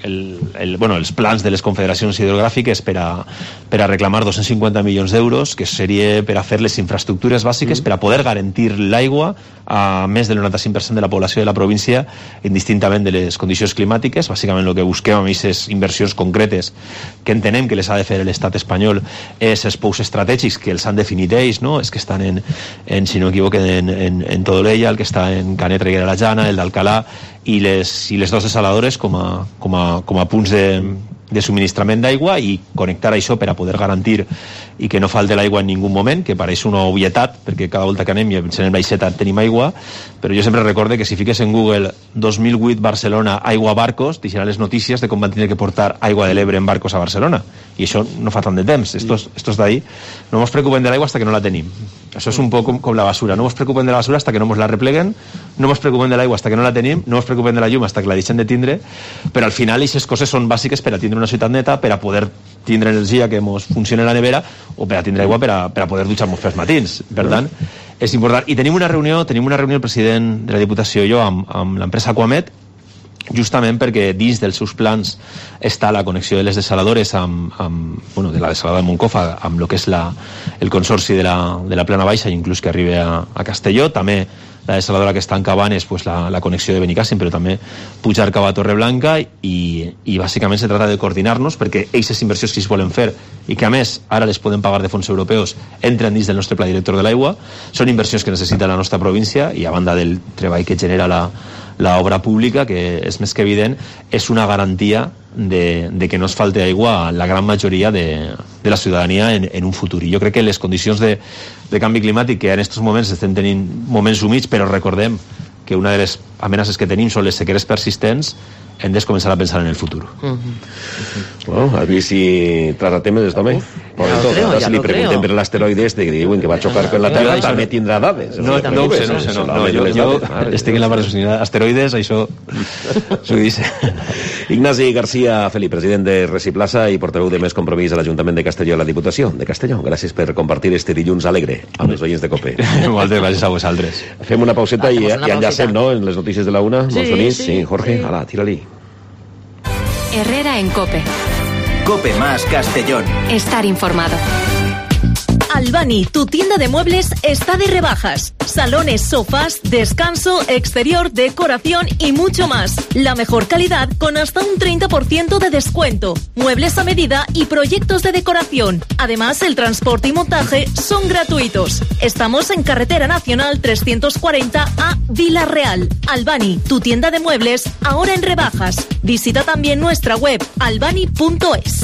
els plans de les confederacions hidrogràfiques per a reclamar 250 milions d'euros, que seria per a fer les infraestructures bàsiques per a poder garantir l'aigua a més del 95% de la població de la província, indistintament de les condicions climàtiques. Bàsicament el que busquem amb aquestes inversions concretes que entenem que les ha de fer l'estat espanyol és els pous estratègics que els han definit ells, no? És que estan si no m'equivoquen, en Todolella, el que està en Canet, Reguera la Llana, el d'Alcalà, i les dos desaladores com a punts de subministrament d'aigua, i connectar això per a poder garantir i que no falte l'aigua en ningú moment, que pareix una obvietat, perquè cada volta que anem i ens anem baixeta tenim aigua, però jo sempre recorde que si fiques en Google 2008 Barcelona aigua barcos, deixarà les notícies de com van tenir que portar aigua de l'Ebre en barcos a Barcelona, i això no fa tant de temps. Estos d'ahí no nos preocupen de l'aigua hasta que no la tenim. Això és un poc com la basura, no nos preocupen de la basura hasta que no nos la repleguen, no nos preocupen de l'aigua hasta que no la tenim, no nos preocupen de la llum hasta que la deixem de tindre, però al final aquestes coses són bàsiques per a tindre una ciutat neta, per a poder tindre energia que ens funcioni a la nevera, o per a tindre aigua per a poder dutxar-nos pels matins. Per tant, és important. I tenim una reunió el president de la Diputació i jo amb l'empresa Aquamed, justament perquè dins dels seus plans està la connexió de les desaladores de la desalada de Moncofa amb el que és el consorci de la Plana Baixa, i inclús que arribi a Castelló. També la desaladora que està en Cabanes, pues la connexió de Benicàssim, però també pujar cap a Torreblanca, i bàsicament se trata de coordinar-nos perquè aquestes inversions que es volen fer i que a més ara les poden pagar de fons europeus entren dins del nostre pla director de l'aigua. Són inversions que necessita la nostra província, i a banda del treball que genera l'obra pública, que és més que evident, és una garantia de que no es falte aigua a la gran majoria de la ciutadania en un futur. I jo crec que les condicions de canvi climàtic, que en aquests moments estem tenint moments humits, però recordem que una de les amenaces que tenim són les sequeres persistents, hem de començar a pensar en el futur. Bueno, a ver si trata temas de esto, si le pregunten por el asteroide este que diuen que va a chocar con la Tierra, també tindrà dades. No ho sé. Jo estic en la part de sostenibilitat. Asteroides, això s'ho dice. Ignasi García Feli, president de Reciplaza i portaveu de Més Compromís a l'Ajuntament de Castelló, a la Diputació de Castelló. Gràcies per compartir este dilluns alegre amb els oients de COPE. Moltes gràcies a vosaltres. Fem una pauseta i enllacem, no?, en les notícies de la una. Sí, Jorge, ala, tira-li. Herrera en COPE. COPE más Castellón. Estar informado. Albani, tu tienda de muebles está de rebajas. Salones, sofás, descanso, exterior, decoración y mucho más. La mejor calidad con hasta un 30% de descuento. Muebles a medida y proyectos de decoración. Además, el transporte y montaje son gratuitos. Estamos en Carretera Nacional 340 a Vila Real. Albani, tu tienda de muebles, ahora en rebajas. Visita también nuestra web albani.es.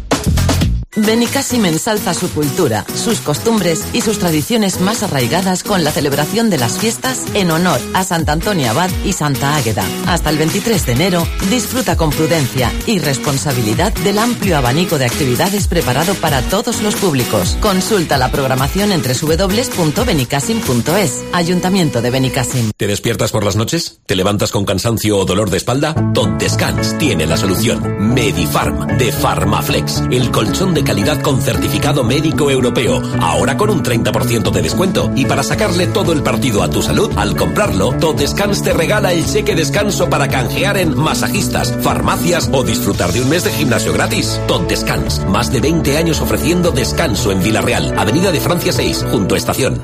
Benicàssim ensalza su cultura, sus costumbres y sus tradiciones más arraigadas con la celebración de las fiestas en honor a Santa Antonia Abad y Santa Águeda. Hasta el 23 de enero, disfruta con prudencia y responsabilidad del amplio abanico de actividades preparado para todos los públicos. Consulta la programación en www.benicàssim.es. Ayuntamiento de Benicàssim. ¿Te despiertas por las noches? ¿Te levantas con cansancio o dolor de espalda? Tot Descans tiene la solución. Medifarm de Farmaflex, el colchón de calidad con certificado médico europeo, ahora con un 30% de descuento. Y para sacarle todo el partido a tu salud, al comprarlo, Tot Descans te regala el cheque descanso para canjear en masajistas, farmacias o disfrutar de un mes de gimnasio gratis. Tot Descans, más de 20 años ofreciendo descanso en Villarreal, Avenida de Francia 6, junto a Estación.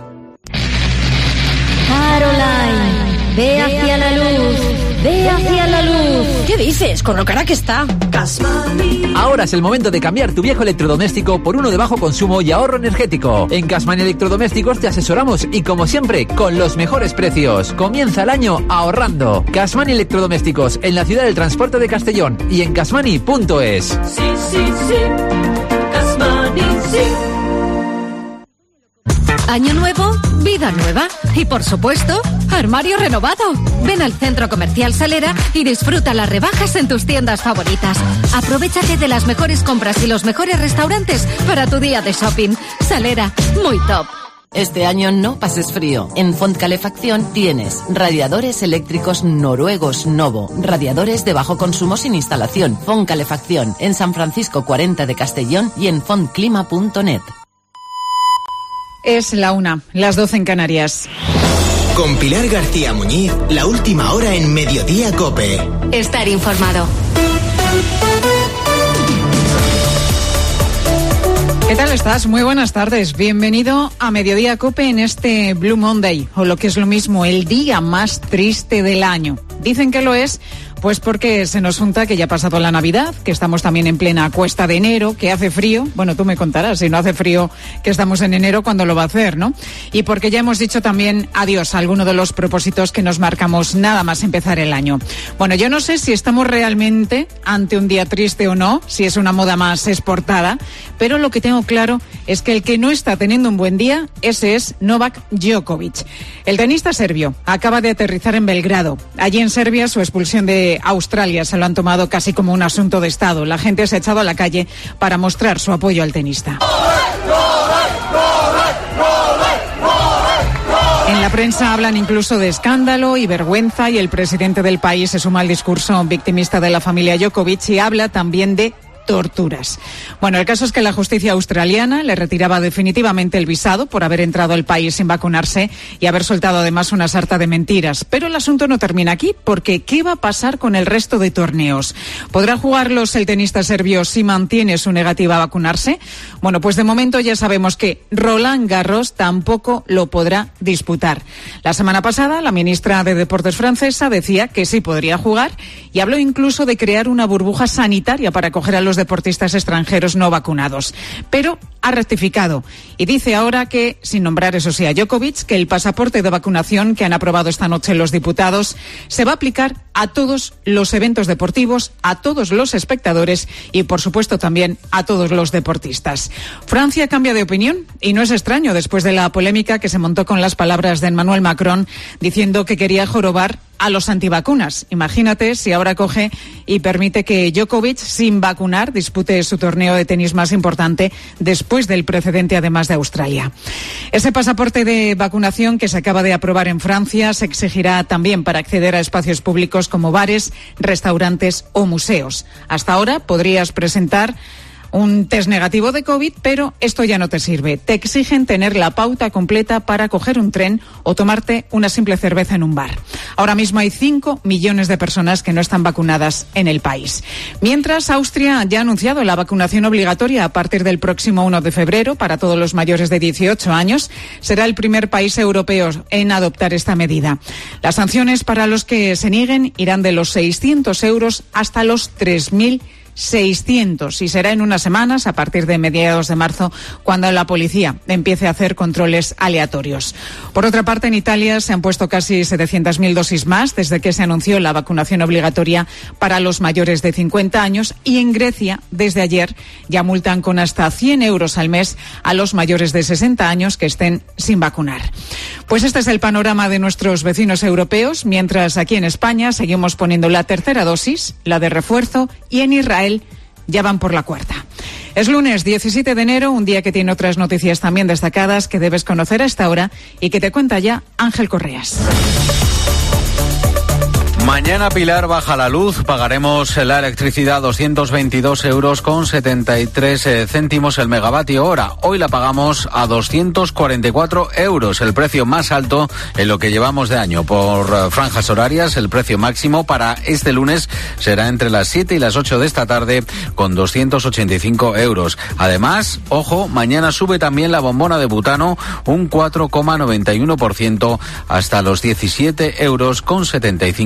Caroline, ve hacia la luz, ve hacia la luz. ¿Qué dices? Con lo cara que está. Ahora es el momento de cambiar tu viejo electrodoméstico por uno de bajo consumo y ahorro energético. En Cashman Electrodomésticos te asesoramos y, como siempre, con los mejores precios. Comienza el año ahorrando. Cashman Electrodomésticos, en la ciudad del transporte de Castellón y en cashmani.es. Sí, sí, sí. Cashmani, sí. Año nuevo, vida nueva y, por supuesto, armario renovado. Ven al Centro Comercial Salera y disfruta las rebajas en tus tiendas favoritas. Aprovéchate de las mejores compras y los mejores restaurantes para tu día de shopping. Salera, muy top. Este año no pases frío. En Font Calefacción tienes radiadores eléctricos noruegos Novo, radiadores de bajo consumo sin instalación. Font Calefacción, en San Francisco 40 de Castellón y en fontclima.net. Es la 1, las 12 en Canarias. Con Pilar García Muñiz, la última hora en Mediodía COPE. Estar informado. ¿Qué tal estás? Muy buenas tardes. Bienvenido a Mediodía COPE en este Blue Monday, o lo que es lo mismo, el día más triste del año. Dicen que lo es, pues porque se nos junta que ya ha pasado la Navidad, que estamos también en plena cuesta de enero, que hace frío. Bueno, tú me contarás, si no hace frío que estamos en enero, ¿cuándo lo va a hacer, no? Y porque ya hemos dicho también adiós a alguno de los propósitos que nos marcamos nada más empezar el año. Bueno, yo no sé si estamos realmente ante un día triste o no, si es una moda más exportada, pero lo que tengo claro es que el que no está teniendo un buen día, ese es Novak Djokovic. El tenista serbio acaba de aterrizar en Belgrado. Allí en Serbia su expulsión de Australia se lo han tomado casi como un asunto de Estado. La gente se ha echado a la calle para mostrar su apoyo al tenista. En la prensa hablan incluso de escándalo y vergüenza, y el presidente del país se suma al discurso victimista de la familia Djokovic y habla también de torturas. Bueno, el caso es que la justicia australiana le retiraba definitivamente el visado por haber entrado al país sin vacunarse y haber soltado además una sarta de mentiras. Pero el asunto no termina aquí, porque ¿qué va a pasar con el resto de torneos? ¿Podrá jugarlos el tenista serbio si mantiene su negativa a vacunarse? Bueno, pues de momento ya sabemos que Roland Garros tampoco lo podrá disputar. La semana pasada la ministra de Deportes francesa decía que sí podría jugar y habló incluso de crear una burbuja sanitaria para acoger a los deportistas extranjeros no vacunados. Pero ha rectificado y dice ahora que, sin nombrar eso sí a Djokovic, que el pasaporte de vacunación que han aprobado esta noche los diputados se va a aplicar a todos los eventos deportivos, a todos los espectadores y, por supuesto, también a todos los deportistas. Francia cambia de opinión y no es extraño después de la polémica que se montó con las palabras de Emmanuel Macron diciendo que quería jorobar a los antivacunas. Imagínate si ahora coge y permite que Djokovic, sin vacunar, dispute su torneo de tenis más importante después del precedente, además de Australia. Ese pasaporte de vacunación que se acaba de aprobar en Francia se exigirá también para acceder a espacios públicos como bares, restaurantes o museos. Hasta ahora podrías presentar un test negativo de COVID, pero esto ya no te sirve. Te exigen tener la pauta completa para coger un tren o tomarte una simple cerveza en un bar. Ahora mismo hay 5 millones de personas que no están vacunadas en el país. Mientras, Austria ya ha anunciado la vacunación obligatoria a partir del próximo 1 de febrero para todos los mayores de 18 años. Será el primer país europeo en adoptar esta medida. Las sanciones para los que se nieguen irán de los 600 euros hasta los 3.600 y será en unas semanas, a partir de mediados de marzo, cuando la policía empiece a hacer controles aleatorios. Por otra parte, en Italia se han puesto casi 700.000 dosis más desde que se anunció la vacunación obligatoria para los mayores de 50 años y en Grecia, desde ayer, ya multan con hasta 100 euros al mes a los mayores de 60 años que estén sin vacunar. Pues este es el panorama de nuestros vecinos europeos, mientras aquí en España seguimos poniendo la tercera dosis, la de refuerzo, y en Israel ya van por la cuarta. Es lunes 17 de enero, un día que tiene otras noticias también destacadas que debes conocer a esta hora y que te cuenta ya Ángel Correas. Mañana, Pilar, baja la luz, pagaremos la electricidad 222 euros con 73 céntimos el megavatio hora. Hoy la pagamos a 244 euros, el precio más alto en lo que llevamos de año. Por franjas horarias, el precio máximo para este lunes será entre las 7 y las 8 de esta tarde con 285 euros. Además, ojo, mañana sube también la bombona de butano un 4,91% hasta los 17 euros con 75 céntimos.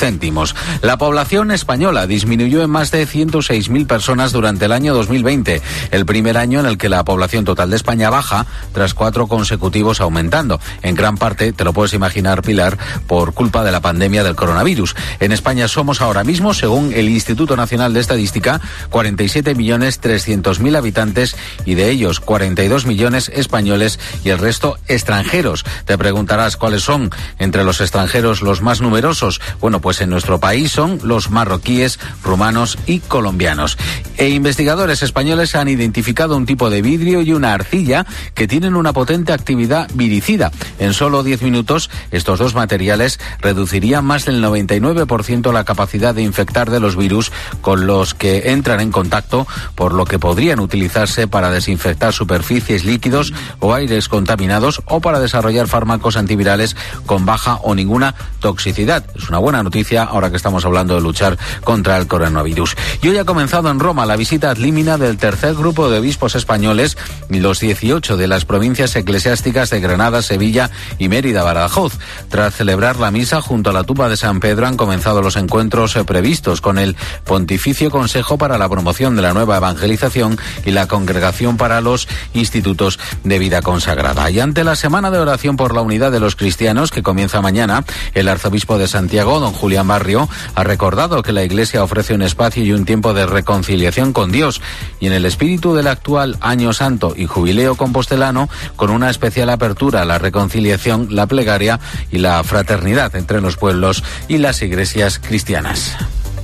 céntimos. La población española disminuyó en más de 106.000 personas durante el año 2020, el primer año en el que la población total de España baja tras 4 consecutivos aumentando. En gran parte, te lo puedes imaginar, Pilar, por culpa de la pandemia del coronavirus. En España somos ahora mismo, según el Instituto Nacional de Estadística, 47.300.000 habitantes y de ellos 42 millones españoles y el resto extranjeros. Te preguntarás cuáles son entre los extranjeros los más numerosos. Bueno, pues en nuestro país son los marroquíes, rumanos y colombianos. Investigadores españoles han identificado un tipo de vidrio y una arcilla que tienen una potente actividad viricida. En solo 10 minutos, estos dos materiales reducirían más del 99% la capacidad de infectar de los virus con los que entran en contacto, por lo que podrían utilizarse para desinfectar superficies, líquidos o aires contaminados o para desarrollar fármacos antivirales con baja o ninguna toxicidad. Es una buena noticia ahora que estamos hablando de luchar contra el coronavirus. Y hoy ha comenzado en Roma la visita ad limina del tercer grupo de obispos españoles y los 18 de las provincias eclesiásticas de Granada, Sevilla y Mérida-Badajoz. Tras celebrar la misa junto a la tumba de San Pedro han comenzado los encuentros previstos con el Pontificio Consejo para la Promoción de la Nueva Evangelización y la Congregación para los Institutos de Vida Consagrada. Y ante la Semana de Oración por la Unidad de los Cristianos, que comienza mañana, el arzobispo de Santiago, don Julián Barrio, ha recordado que la Iglesia ofrece un espacio y un tiempo de reconciliación con Dios, y en el espíritu del actual Año Santo y Jubileo compostelano, con una especial apertura a la reconciliación, la plegaria y la fraternidad entre los pueblos y las iglesias cristianas.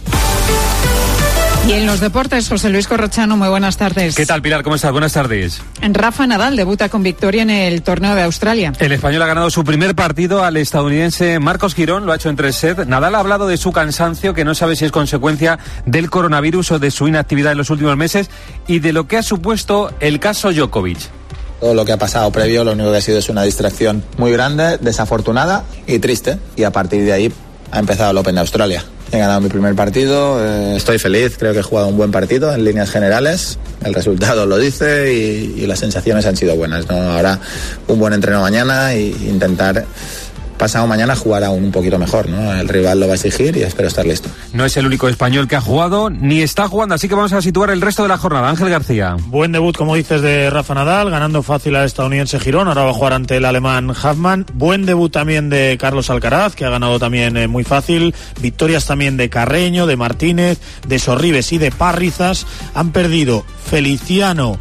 Y en los deportes, José Luis Corrochano, muy buenas tardes. ¿Qué tal, Pilar? ¿Cómo estás? Buenas tardes. Rafa Nadal debuta con victoria en el torneo de Australia. El español ha ganado su primer partido al estadounidense Marcos Girón, lo ha hecho en 3 sets. Nadal ha hablado de su cansancio, que no sabe si es consecuencia del coronavirus o de su inactividad en los últimos meses, y de lo que ha supuesto el caso Djokovic. Todo lo que ha pasado previo, lo único que ha sido es una distracción muy grande, desafortunada y triste. Y a partir de ahí ha empezado el Open de Australia. He ganado mi primer partido, estoy feliz, creo que he jugado un buen partido en líneas generales. El resultado lo dice y las sensaciones han sido buenas, ¿no? Ahora un buen entreno mañana e intentar pasado mañana jugar aún un poquito mejor, ¿no? El rival lo va a exigir y espero estar listo. No es el único español que ha jugado ni está jugando, así que vamos a situar el resto de la jornada. Ángel García. Buen debut, como dices, de Rafa Nadal, ganando fácil al estadounidense Girón, ahora va a jugar ante el alemán Hafmann. Buen debut también de Carlos Alcaraz, que ha ganado también muy fácil. Victorias también de Carreño, de Martínez, de Sorribes y de Parrizas. Han perdido Feliciano,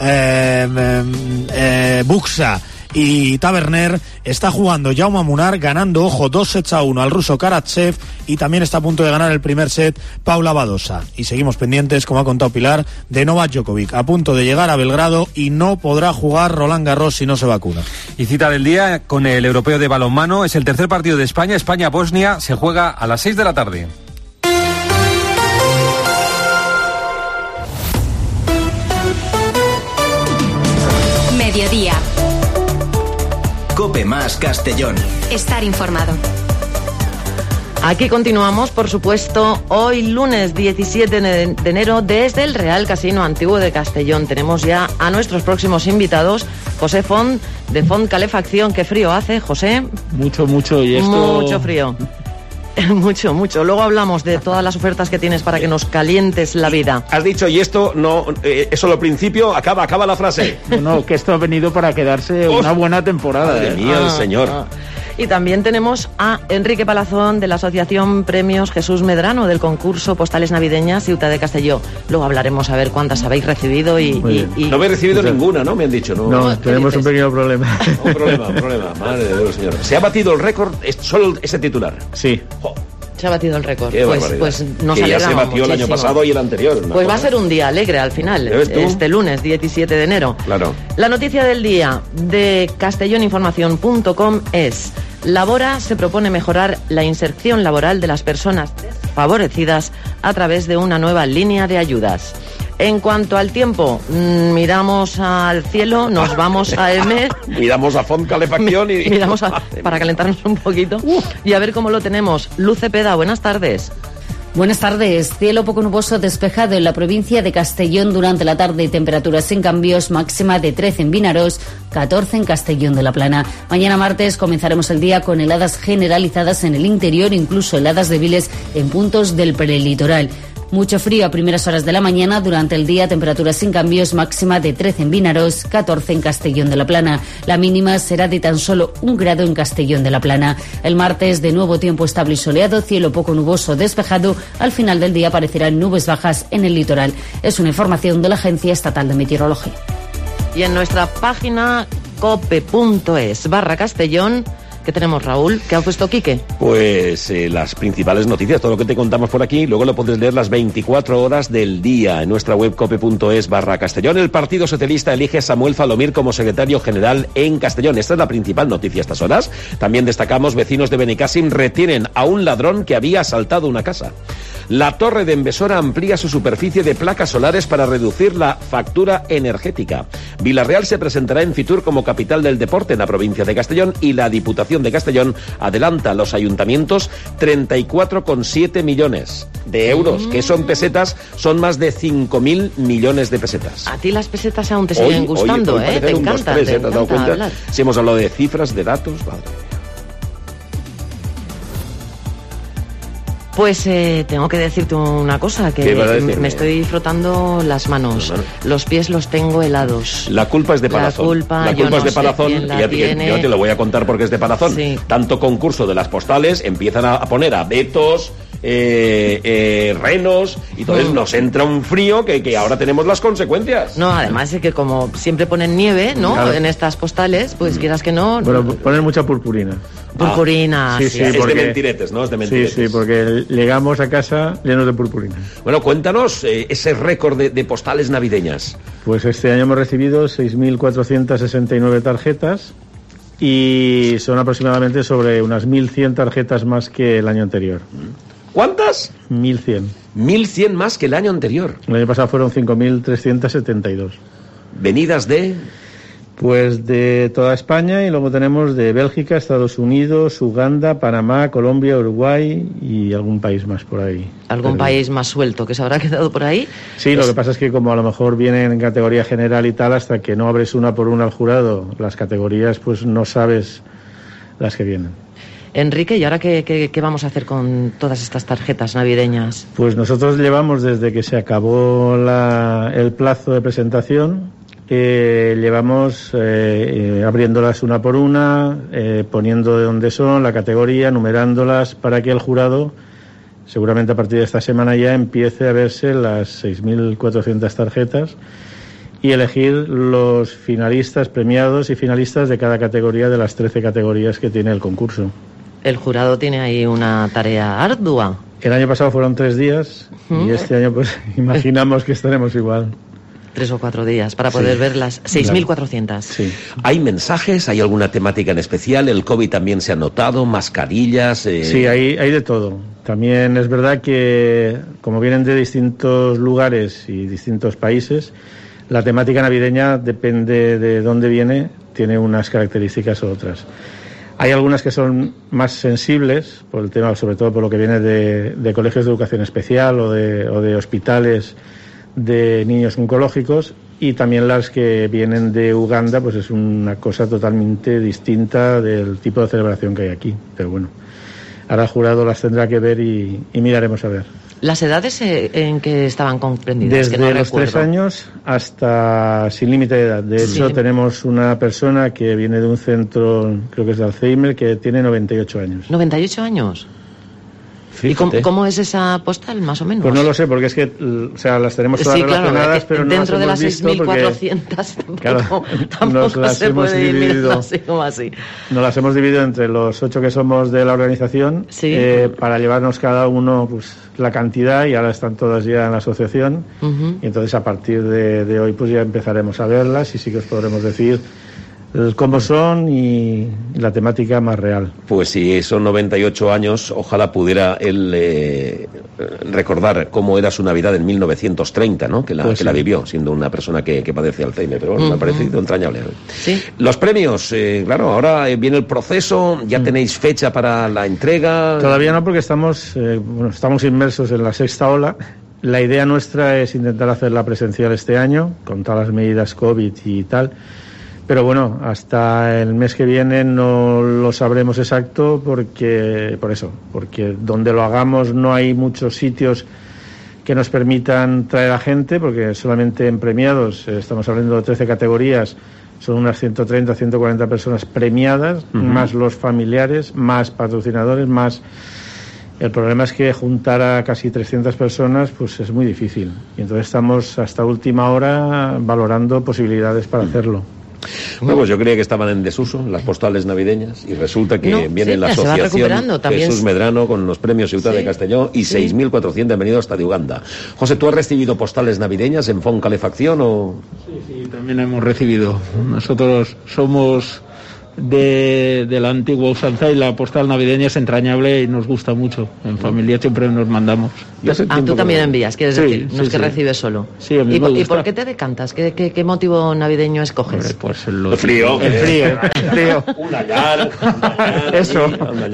Buxa y Taverner. Está jugando Jaume Munar, ganando, ojo, 2-1 al ruso Karatsev, y también está a punto de ganar el primer set Paula Badosa. Y seguimos pendientes, como ha contado Pilar, de Novak Djokovic, a punto de llegar a Belgrado y no podrá jugar Roland Garros si no se vacuna. Y cita del día con el europeo de balonmano, es el tercer partido de España, España-Bosnia, se juega a las 6 de la tarde. Mediodía. COPE más Castellón. Estar informado. Aquí continuamos, por supuesto, hoy lunes 17 de enero desde el Real Casino Antiguo de Castellón. Tenemos ya a nuestros próximos invitados, José Font, de Font Calefacción. ¿Qué frío hace, José? Mucho, y esto... Mucho frío. Mucho. Luego hablamos de todas las ofertas que tienes para que nos calientes la vida. Has dicho, y esto no es solo el principio, acaba la frase. No, que esto ha venido para quedarse una buena temporada. Madre mía, el señor. Y también tenemos a Enrique Palazón de la Asociación Premios Jesús Medrano del concurso Postales Navideñas Ciutat de Castelló. Luego hablaremos a ver cuántas habéis recibido y... No habéis recibido ninguna, ¿no? Me han dicho. No, tenemos un pequeño problema. Un problema. Madre de Dios, señor. ¿Se ha batido el récord solo ese titular? Sí. Se ha batido el récord. Pues nos que alegramos ya se batió muchísimo. El año pasado y el anterior. Pues va a ser un día alegre al final, este lunes 17 de enero. Claro. La noticia del día de castelloninformación.com es: Labora se propone mejorar la inserción laboral de las personas desfavorecidas a través de una nueva línea de ayudas. En cuanto al tiempo, miramos al cielo, nos vamos a EMED. Miramos a Font Calefacción y... Miramos para calentarnos un poquito y a ver cómo lo tenemos. Luz Cepeda, buenas tardes. Buenas tardes. Cielo poco nuboso despejado en la provincia de Castellón durante la tarde y temperaturas sin cambios, máxima de 13 en Vinaròs, 14 en Castellón de la Plana. Mañana martes comenzaremos el día con heladas generalizadas en el interior, incluso heladas débiles en puntos del prelitoral. Mucho frío a primeras horas de la mañana, durante el día temperaturas sin cambios, máxima de 13 en Vinaròs, 14 en Castellón de la Plana. La mínima será de tan solo 1 grado en Castellón de la Plana. El martes de nuevo tiempo estable y soleado, cielo poco nuboso despejado. Al final del día aparecerán nubes bajas en el litoral. Es una información de la Agencia Estatal de Meteorología. Y en nuestra página cope.es/Castellón, ¿qué tenemos, Raúl? ¿Qué ha puesto Quique? Pues las principales noticias, todo lo que te contamos por aquí, luego lo podés leer las 24 horas del día en nuestra web cope.es/Castellón. El Partido Socialista elige a Samuel Falomir como secretario general en Castellón. Esta es la principal noticia a estas horas. También destacamos, vecinos de Benicàssim retienen a un ladrón que había asaltado una casa. La Torre de Envesora amplía su superficie de placas solares para reducir la factura energética. Vila-real se presentará en Fitur como capital del deporte en la provincia de Castellón, y la Diputación de Castellón adelanta a los ayuntamientos 34,7 millones de euros, que son pesetas, son más de 5.000 millones de pesetas. A ti las pesetas aún te siguen gustando, hoy te encanta, ¿te has dado cuenta? Hablar. Si hemos hablado de cifras, de datos, vale. Pues tengo que decirte una cosa, que me estoy frotando las manos. Bueno. Los pies los tengo helados. La culpa es de Palazón. La culpa es de Palazón, y yo te lo voy a contar porque es de Palazón. Sí. Tanto concurso de las postales, empiezan a poner a Betos, Renos, y entonces nos entra un frío que ahora tenemos las consecuencias. No, además es que como siempre ponen nieve, ¿no? Claro. En estas postales, pues quieras que no... Bueno, ponen mucha purpurina. Purpurina, sí. Es porque, de mentiretes, ¿no? Es de mentiretes. Sí, porque llegamos a casa llenos de purpurina. Bueno, cuéntanos ese récord de postales navideñas. Pues este año hemos recibido 6.469 tarjetas y son aproximadamente sobre unas 1.100 tarjetas más que el año anterior. ¿Cuántas? 1.100. 1.100 más que el año anterior. El año pasado fueron 5.372. ¿Venidas de...? Pues de toda España, y luego tenemos de Bélgica, Estados Unidos, Uganda, Panamá, Colombia, Uruguay y algún país más por ahí. ¿Algún país más suelto que se habrá quedado por ahí? Sí, lo que pasa es que como a lo mejor vienen en categoría general y tal, hasta que no abres una por una al jurado, las categorías, pues no sabes las que vienen. Enrique, ¿y ahora qué vamos a hacer con todas estas tarjetas navideñas? Pues nosotros llevamos desde que se acabó el plazo de presentación. Llevamos abriéndolas una por una, poniendo de dónde son, la categoría, numerándolas, para que el jurado, seguramente a partir de esta semana ya, empiece a verse las 6.400 tarjetas y elegir los finalistas, premiados y finalistas de cada categoría de las 13 categorías que tiene el concurso. El jurado tiene ahí una tarea ardua. El año pasado fueron 3 días y este año pues imaginamos que estaremos igual. 3 o 4 días para poder ver las 6.400. Claro. Sí. ¿Hay mensajes? ¿Hay alguna temática en especial? ¿El COVID también se ha notado? ¿Mascarillas? Sí, hay de todo. También es verdad que, como vienen de distintos lugares y distintos países, la temática navideña, depende de dónde viene, tiene unas características u otras. Hay algunas que son más sensibles, por el tema, sobre todo por lo que viene de colegios de educación especial o de hospitales de niños oncológicos, y también las que vienen de Uganda, pues es una cosa totalmente distinta del tipo de celebración que hay aquí. Pero bueno, ahora el jurado las tendrá que ver y miraremos a ver. ¿Las edades en que estaban comprendidas? Desde que no los recuerdo. 3 años hasta sin límite de edad. De hecho, tenemos una persona que viene de un centro, creo que es de Alzheimer, que tiene 98 años. ¿98 años? Fíjate. ¿Y cómo es esa postal, más o menos? Pues no lo sé, porque es que, o sea, las tenemos todas relacionadas, pero no las dentro de las hemos visto 6.400 tampoco se puede ir mirando así como así. Nos las hemos dividido entre los 8 que somos de la organización, para llevarnos cada uno pues la cantidad, y ahora están todas ya en la asociación, y entonces a partir de hoy pues ya empezaremos a verlas, y sí que os podremos decir cómo son y la temática más real. Pues si son 98 años, ojalá pudiera él recordar cómo era su Navidad en 1930, ¿no? Que la vivió, siendo una persona que padece Alzheimer. Pero bueno, me ha parecido entrañable. ¿Sí? Los premios, claro, ahora viene el proceso, ¿ya tenéis fecha para la entrega? Todavía no, porque estamos inmersos en la sexta ola. La idea nuestra es intentar hacerla presencial este año, con todas las medidas COVID y tal. Pero bueno, hasta el mes que viene no lo sabremos exacto porque donde lo hagamos no hay muchos sitios que nos permitan traer a gente, porque solamente en premiados, estamos hablando de 13 categorías, son unas 130, 140 personas premiadas, más los familiares, más patrocinadores, más... El problema es que juntar a casi 300 personas pues es muy difícil. Y entonces estamos hasta última hora valorando posibilidades para hacerlo. Bueno, pues yo creía que estaban en desuso las postales navideñas y resulta que viene la asociación Jesús Medrano con los premios Ciutat de Castelló y 6.400 han venido hasta de Uganda. José, ¿tú has recibido postales navideñas en Font Calefacción o...? Sí, también hemos recibido. Nosotros somos de la antigua usanza y la postal navideña es entrañable y nos gusta mucho. En familia siempre nos mandamos. Tú también envías, quieres decir, no es que recibes solo. Sí, a mí me gusta. ¿Y por qué te decantas? ¿Qué motivo navideño escoges? Pues el frío. El frío. Una llar. Eso,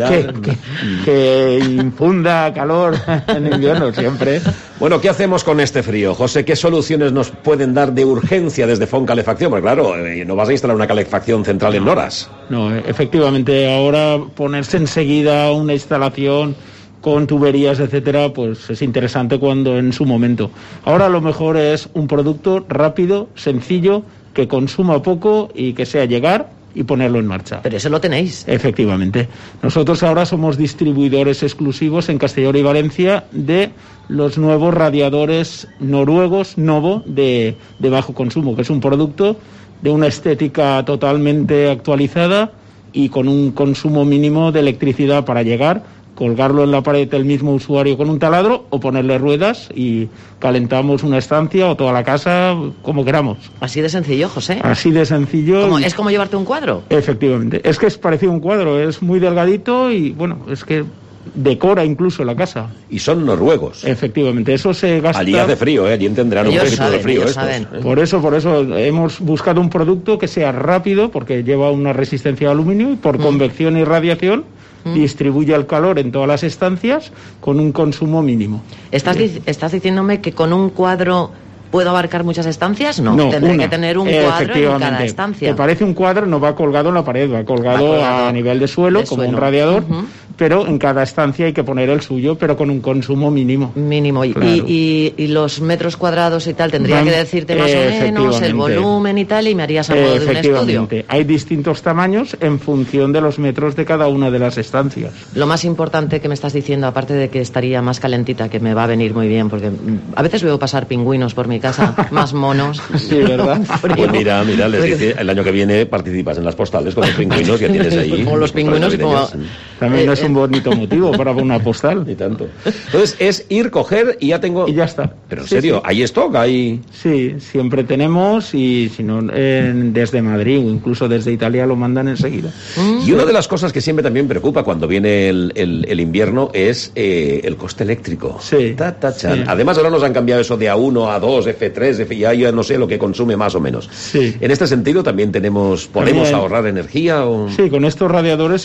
que infunda calor en invierno siempre. Bueno, ¿qué hacemos con este frío? José, ¿qué soluciones nos pueden dar de urgencia desde Font Calefacción? Porque claro, no vas a instalar una calefacción central en horas. No, efectivamente, ahora ponerse enseguida una instalación con tuberías, etcétera, pues es interesante cuando en su momento. Ahora lo mejor es un producto rápido, sencillo, que consuma poco y que sea llegar y ponerlo en marcha. Pero eso lo tenéis. Efectivamente. Nosotros ahora somos distribuidores exclusivos en Castellón y Valencia de los nuevos radiadores noruegos Novo de bajo consumo, que es un producto de una estética totalmente actualizada y con un consumo mínimo de electricidad para llegar, colgarlo en la pared del mismo usuario con un taladro o ponerle ruedas y calentamos una estancia o toda la casa como queramos. Así de sencillo, José. Así de sencillo. ¿Es como llevarte un cuadro? Efectivamente. Es que es parecido a un cuadro, es muy delgadito y bueno, es que decora incluso la casa. Y son noruegos. Efectivamente, eso se gasta... Allí hace frío, allí entenderán un poquito de frío estos. Por eso hemos buscado un producto que sea rápido, porque lleva una resistencia a aluminio y por convección y radiación distribuye el calor en todas las estancias con un consumo mínimo. ¿Estás diciéndome que con un cuadro puedo abarcar muchas estancias? No, tendré que tener un cuadro en cada estancia. Que parece un cuadro, no va colgado en la pared, va colgado a nivel de suelo, como un radiador, pero en cada estancia hay que poner el suyo, pero con un consumo mínimo. Mínimo. Claro. Y los metros cuadrados y tal, tendría que decirte más o menos el volumen y tal, y me harías algo de un estudio. Hay distintos tamaños en función de los metros de cada una de las estancias. Lo más importante que me estás diciendo, aparte de que estaría más calentita, que me va a venir muy bien, porque a veces veo pasar pingüinos por mi casa, más monos. Sí, ¿verdad? Pues mira, les dice, el año que viene participas en las postales con los pingüinos que tienes ahí. Como los pingüinos y como... También no es un bonito motivo para una postal. Ni tanto. Entonces es ir, coger y ya tengo... Y ya está. Pero en serio, ¿hay stock? ¿Hay...? Sí, siempre tenemos y si no, desde Madrid o incluso desde Italia lo mandan enseguida. Y una de las cosas que siempre también preocupa cuando viene el invierno es el coste eléctrico. Sí. Sí. Además ahora nos han cambiado eso de A1, A2, F3, ya no sé lo que consume más o menos. Sí. En este sentido también ¿podemos ahorrar energía? ¿O? Sí, con estos radiadores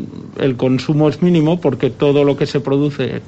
el consumo es mínimo porque todo lo que se produce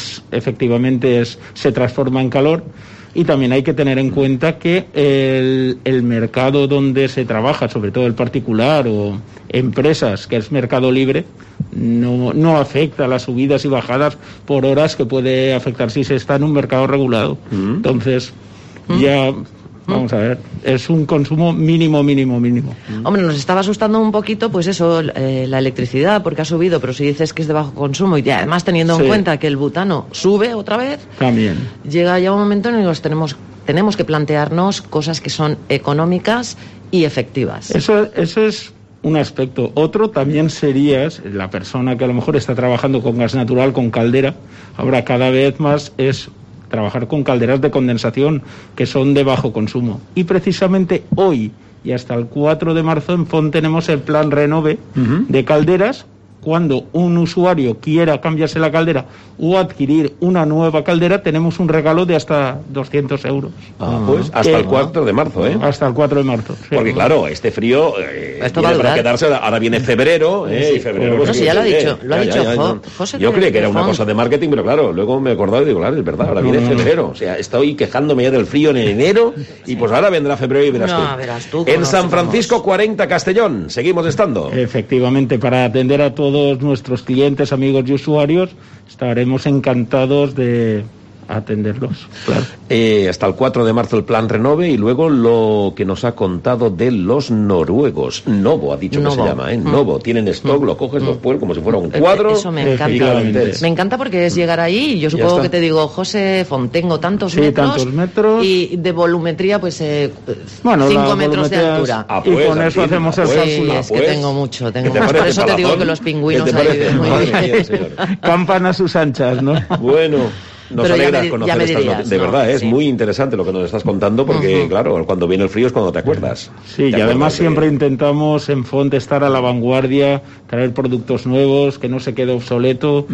se transforma en calor. Y también hay que tener en cuenta que el mercado donde se trabaja, sobre todo el particular o empresas, que es mercado libre, no afecta a las subidas y bajadas por horas que puede afectar si se está en un mercado regulado. Entonces, vamos a ver, es un consumo mínimo. Hombre, nos estaba asustando un poquito, pues eso, la electricidad, porque ha subido, pero si dices que es de bajo consumo y además teniendo en cuenta que el butano sube otra vez, también llega ya un momento en el que tenemos que plantearnos cosas que son económicas y efectivas. Eso es un aspecto. Otro también sería la persona que a lo mejor está trabajando con gas natural, con caldera. Ahora cada vez más es trabajar con calderas de condensación que son de bajo consumo. Y precisamente hoy y hasta el 4 de marzo en Font tenemos el plan Renove de calderas. Cuando un usuario quiera cambiarse la caldera o adquirir una nueva caldera, tenemos un regalo de hasta 200 euros. Pues hasta el 4 de marzo, ¿eh? Hasta el 4 de marzo. Sí. Porque claro, este frío esto va a durar. quedarse. Ahora viene febrero, y febrero... No, sí, ya lo ha dicho, José. Yo creía que era una cosa de marketing, pero claro, luego me he acordado y digo, claro, es verdad, ahora viene febrero. O sea, estoy quejándome ya del frío en enero y pues ahora vendrá febrero y verás tú. En San Francisco 40 Castellón, seguimos estando. Efectivamente, para atender a todos nuestros clientes, amigos y usuarios, estaremos encantados de atenderlos. Claro. Hasta el 4 de marzo el plan Renove y luego lo que nos ha contado de los noruegos. Novo ha dicho que se llama, ¿eh? Novo. Tienen stock, lo coges después como si fuera un cuadro. Eso me encanta. Me encanta porque es llegar ahí y yo supongo que te digo, José Font, tengo tantos metros y de volumetría, pues 5 metros de altura. Y con eso hacemos el cálculo. Es que tengo mucho. Por eso te digo que los pingüinos ahí viven muy bien. Campan a sus anchas, ¿no? Bueno. Nos pero alegra conocer estas noticias. De verdad, es sí. Muy interesante lo que nos estás contando porque, claro, cuando viene el frío es cuando te acuerdas. Sí, y además siempre intentamos en Font estar a la vanguardia, traer productos nuevos, que no se quede obsoleto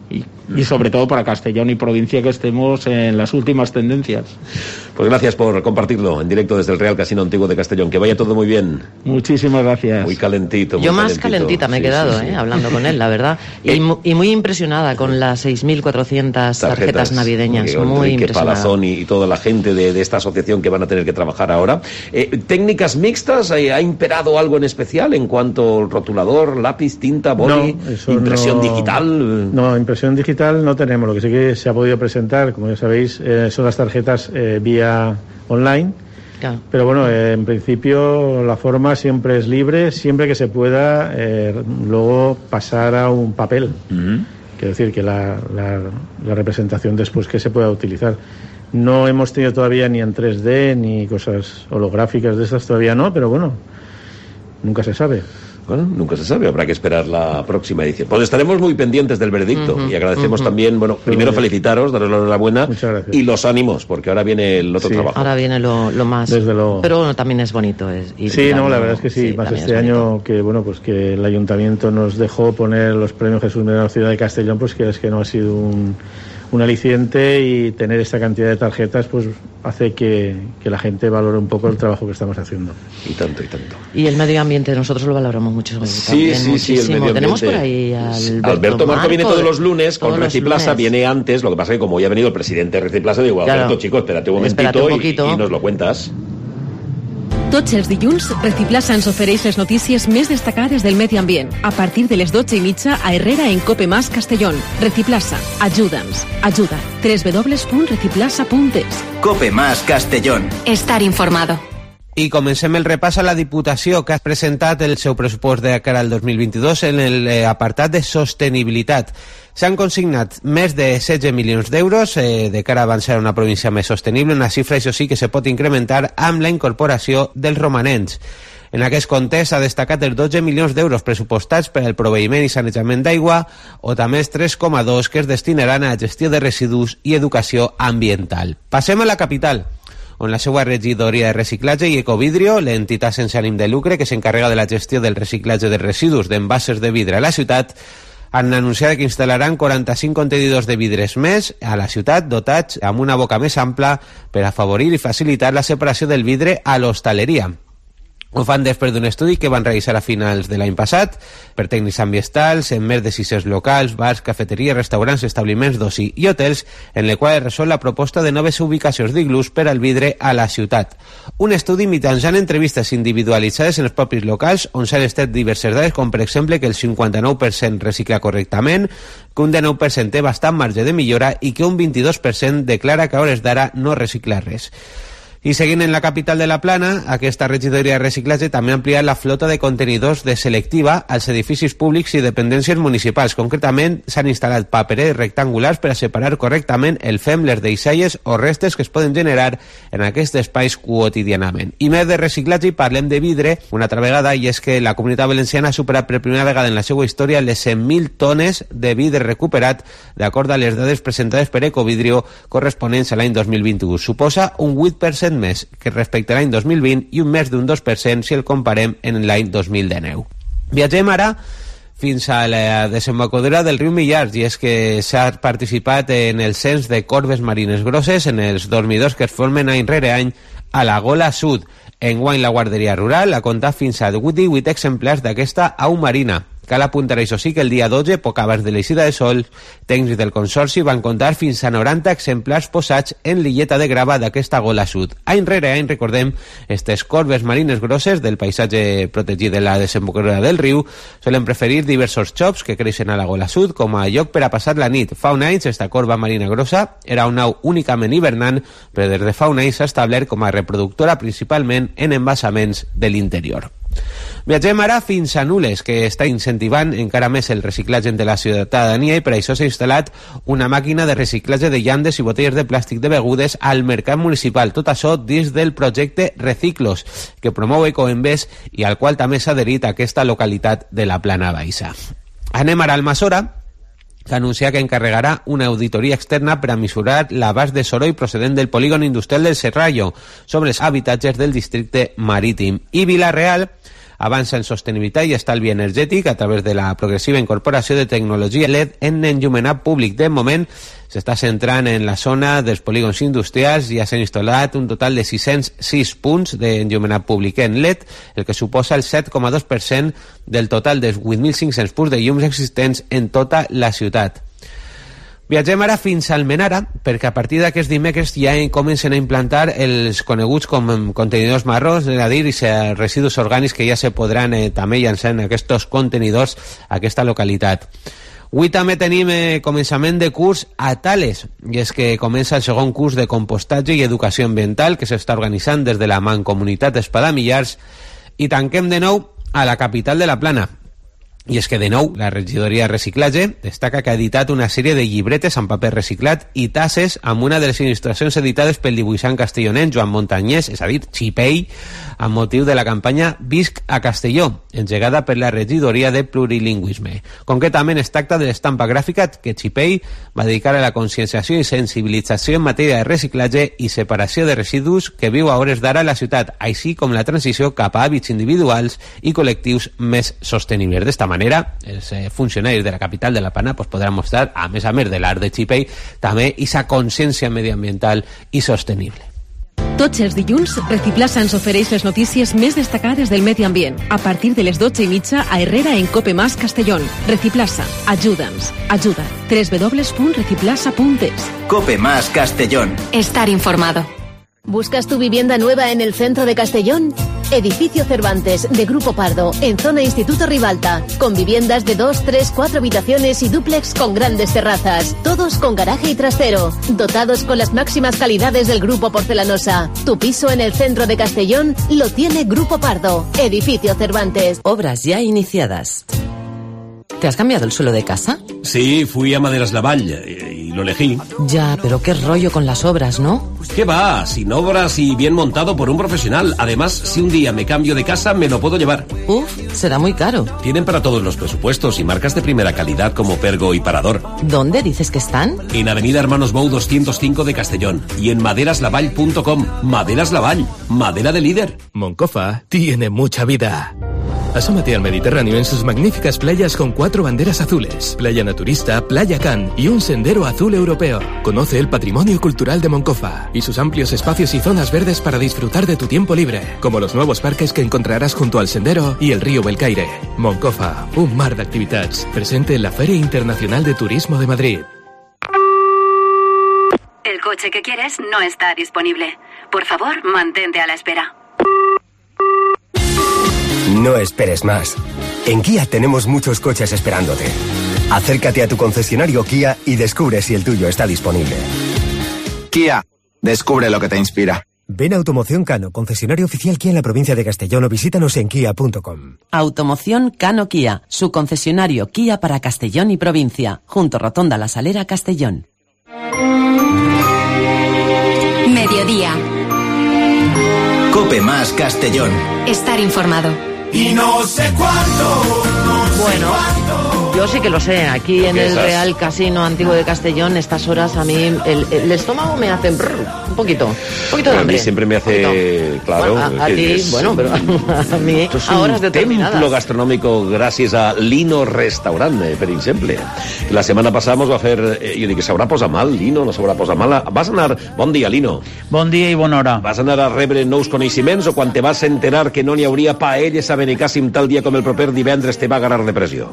y sobre todo para Castellón y provincia que estemos en las últimas tendencias. Pues gracias por compartirlo en directo desde el Real Casino Antiguo de Castellón. Que vaya todo muy bien. Muchísimas gracias. Muy calentito. Yo más calentita me he quedado, hablando con él, la verdad. Y muy impresionada con las 6.400 tarjetas navideñas. Muy impresionada. Palazón y toda la gente de esta asociación que van a tener que trabajar ahora. ¿Técnicas mixtas? ¿Ha imperado algo en especial en cuanto al rotulador, lápiz, tinta, boli, impresión digital? No, impresión digital no tenemos. Lo que sí que se ha podido presentar, como ya sabéis, son las tarjetas vía online. Claro. Pero bueno, en principio la forma siempre es libre, siempre que se pueda luego pasar a un papel. Quiero decir que la representación después que se pueda utilizar. No hemos tenido todavía ni en 3D ni cosas holográficas de esas, todavía no, pero bueno, nunca se sabe. Bueno, nunca se sabe, habrá que esperar la próxima edición. Pues estaremos muy pendientes del veredicto y agradecemos también, primero felicitaros, daros la enhorabuena y los ánimos, porque ahora viene el otro trabajo. Ahora viene lo más. Desde luego. Pero bueno, también es bonito. La verdad es que sí, más este año que pues que el ayuntamiento nos dejó poner los premios Jesús Medrano Ciudad de Castellón, pues que es que no ha sido un aliciente y tener esta cantidad de tarjetas pues hace que la gente valore un poco el trabajo que estamos haciendo. Y tanto, y tanto. Y el medio ambiente nosotros lo valoramos mucho. Sí, el medio ambiente. Tenemos por ahí a Alberto Marco viene todos los lunes con Reciplaza, viene antes, lo que pasa es que como ya ha venido el presidente de Reciplaza, digo, Alberto, chico, espérate un momentito y nos lo cuentas. Tots els dilluns, Reciplaça ens ofereix les notícies més destacades del medi ambient. A partir de les 12:30 a Herrera en Cope Más Castellón. Reciplaça, ajuda'ns. Ajuda. www.reciplaça.es. Cope Más Castellón. Estar informado. I comencem el repàs a la Diputació, que ha presentat el seu pressupost de cara al 2022 en l'apartat de sostenibilitat. S'han consignat més de 16 milions d'euros de cara a avançar a una província més sostenible, una xifra, això sí, que se pot incrementar amb la incorporació dels romanents. En aquest context s'ha destacat els 12 milions d'euros pressupostats per al proveïment i sanejament d'aigua o també els 3,2 que es destinaran a la gestió de residus i educació ambiental. Passem a la capital, on la seva regidoria de reciclatge i Ecovidrio, l'entitat sense ànim de lucre que s'encarrega de la gestió del reciclatge de residus d'envasos de vidre a la ciutat, han anunciat que instal·laran 45 contenidors de vidres més a la ciutat, dotats amb una boca més ampla per afavorir i facilitar la separació del vidre a l'hostaleria. Ho fan després d'un estudi que van realitzar a finals de l'any passat per tècnics ambientals en més de 600 locals, bars, cafeteries, restaurants, establiments d'oci i hotels, en el qual es resol la proposta de noves ubicacions d'iglús per al vidre a la ciutat. Un estudi mitjançant entrevistes individualitzades en els propis locals, on s'han estat diverses dades, com per exemple que el 59% recicla correctament, que un 19% té bastant marge de millora i que un 22% declara que a hores d'ara no recicla res. I seguint en la capital de la Plana, aquesta regidoria de reciclatge també ha ampliat la flota de contenidors de selectiva als edificis públics i dependències municipals. Concretament, s'han instal·lat paperers rectangulars per a separar correctament el fem, les deixalles o restes que es poden generar en aquests espais quotidianament. I més de reciclatge, i parlem de vidre una altra vegada, i és que la Comunitat Valenciana ha superat per primera vegada en la seva història les 100.000 tones de vidre recuperat, d'acord a les dades presentades per Ecovidrio corresponents a l'any 2021. Suposa un 8% 2% més que respecte a l'any 2020 i un més d'un 2% si el comparem en l'any 2019. Viatgem ara fins a la desembocadura del riu Millars, i és que s'ha participat en el cens de corbes marines grosses en els dormidors que es formen any rere any a la Gola Sud. Enguany la Guarderia Rural ha comptat fins a 18 exemplars d'aquesta au marina. Cal apuntar, això sí, que el dia 12, poc abans de l'eixida de sol, tècnics del Consorci van comptar fins a 90 exemplars posats en l'illeta de grava d'aquesta Gola Sud. Any rere any, recordem, aquestes corbes marines grosses del paisatge protegit de la desembocadura del riu solen preferir diversos xops que creixen a la Gola Sud com a lloc per a passar la nit. Fa un any, esta corba marina grossa era una au únicament hivernant, però des de fa un any s'ha establert com a reproductora principalment en embassaments de l'interior. Viatgem ara fins a Nules, que està incentivant encara més el reciclatge de la ciutadania, i per això s'ha instal·lat una màquina de reciclatge de llandes i botelles de plàstic de begudes al mercat municipal. Tot això dins del projecte Reciclos, que promou Ecoembes i al qual també s'ha adherit aquesta localitat de la Plana Baixa. Anem ara al Masora, que anuncia que encarregarà una auditoria externa per a mesurar l'abast de soroll procedent del polígon industrial del Serrallo sobre els habitatges del districte marítim. I Vila-real avança en sostenibilitat i estalvi energètic a través de la progressiva incorporació de tecnologia LED en enllumenat públic. De moment s'està centrant en la zona dels polígons industrials i s'han instal·lat un total de 606 punts d'enllumenat públic en LED, el que suposa el 7,2% del total dels 8.500 punts de llums existents en tota la ciutat. Viatgem ara fins a Almenara, perquè a partir d'aquest dimecres ja comencen a implantar els coneguts com contenidors marrons, és a dir, residus orgànics que ja se podran també llançar en aquests contenidors a aquesta localitat. Avui també tenim començament de curs a Tales, i és que comença el segon curs de compostatge i educació ambiental que s'està organitzant des de la Mancomunitat Espadà-Millars, i tanquem de nou a la capital de la Plana. I és que, de nou, la regidoria de reciclatge destaca que ha editat una sèrie de llibretes amb paper reciclat i tasses amb una de les il·lustracions editades pel dibuixant castellonenc Joan Montañés, és a dir, Xipei, amb motiu de la campanya Visc a Castelló, engegada per la regidoria de plurilingüisme. Concretament, es tracta de l'estampa gràfica que Xipei va dedicar a la conscienciació i sensibilització en matèria de reciclatge i separació de residus que viu a hores d'ara a la ciutat, així com la transició cap a hàbits individuals i col·lectius més sostenibles. D'esta manera, els funcionaris de la capital de la Plana podran mostrar, a més de l'art de Xipei, també aquesta consciència mediambiental i sostenible. Tots els dilluns, Reciplasa ens ofereix les notícies més destacades del medi ambient. A partir de les 12:30 a Herrera en Cope Más Castellón. Reciplasa, ajúda'ns. Ajuda. www.reciplasa.es. Cope Más Castellón. Estar informado. ¿Buscas tu vivienda nueva en el centro de Castellón? Edificio Cervantes, de Grupo Pardo, en zona Instituto Ribalta, con viviendas de 2, 3, 4 habitaciones y dúplex con grandes terrazas, todos con garaje y trastero, dotados con las máximas calidades del Grupo Porcelanosa. Tu piso en el centro de Castellón lo tiene Grupo Pardo, Edificio Cervantes. Obras ya iniciadas. ¿Te has cambiado el suelo de casa? Sí, fui a Maderas Lavalle y lo elegí. Ya, pero qué rollo con las obras, ¿no? ¿Qué va? Sin obras y bien montado por un profesional. Además, si un día me cambio de casa, me lo puedo llevar. Uf, será muy caro. Tienen para todos los presupuestos y marcas de primera calidad como Pergo y Parador. ¿Dónde dices que están? En Avenida Hermanos Bou 205 de Castellón y en maderaslavalle.com. Maderas Lavalle, madera de líder. Moncofa tiene mucha vida. Asómate al Mediterráneo en sus magníficas playas con 4 banderas azules, Playa Naturista, Playa Can y un sendero azul europeo. Conoce el patrimonio cultural de Moncofa y sus amplios espacios y zonas verdes para disfrutar de tu tiempo libre, como los nuevos parques que encontrarás junto al sendero y el río Belcaire. Moncofa, un mar de actividades, presente en la Feria Internacional de Turismo de Madrid. El coche que quieres no está disponible. Por favor, mantente a la espera. No esperes más. En Kia tenemos muchos coches esperándote. Acércate a tu concesionario Kia y descubre si el tuyo está disponible. Kia, descubre lo que te inspira. Ven a Automoción Cano, concesionario oficial Kia en la provincia de Castellón, o visítanos en kia.com. Automoción Cano Kia, su concesionario Kia para Castellón y provincia, junto Rotonda La Salera, Castellón. Mediodía. Cope Más Castellón. Estar informado. Y no sé cuánto, Bueno, Yo sí que lo sé. Aquí en el Real Casino Antiguo de Castellón, estas horas a mí el estómago me hace un poquito de hambre. A mí siempre me hace, claro. Bueno, a ti, bueno, pero a mí esto es a horas un determinadas. templo gastronómico gràcies a Lino Restaurant, per exemple. La setmana passada mos va fer... jo dic, s'haurà posat mal, Lino? No s'haurà posat mal? Vas anar... Bon dia, Lino. Bon dia i bona hora. Vas anar a rebre nous coneixements o quan te vas enterar que no n'hi hauria paelles a Benicàssim tal dia com el proper divendres te va agarrar depressió?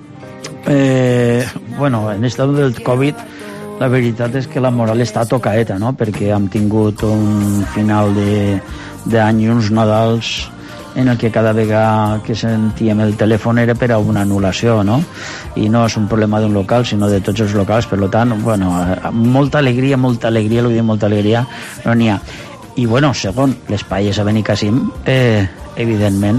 Bueno, en esto del Covid la veritat és que la moral està tocaeta, no? Perquè hem tingut un final d'any i uns Nadals en el que cada vegada que sentíem el telèfon era per a una anul·lació, no? I no és un problema d'un local, sinó de tots els locals, per tant, bueno, molta alegria, lo dic, molta alegria, no n'hi ha. I, bueno, segon, les paelles a Benicàssim, evidentment,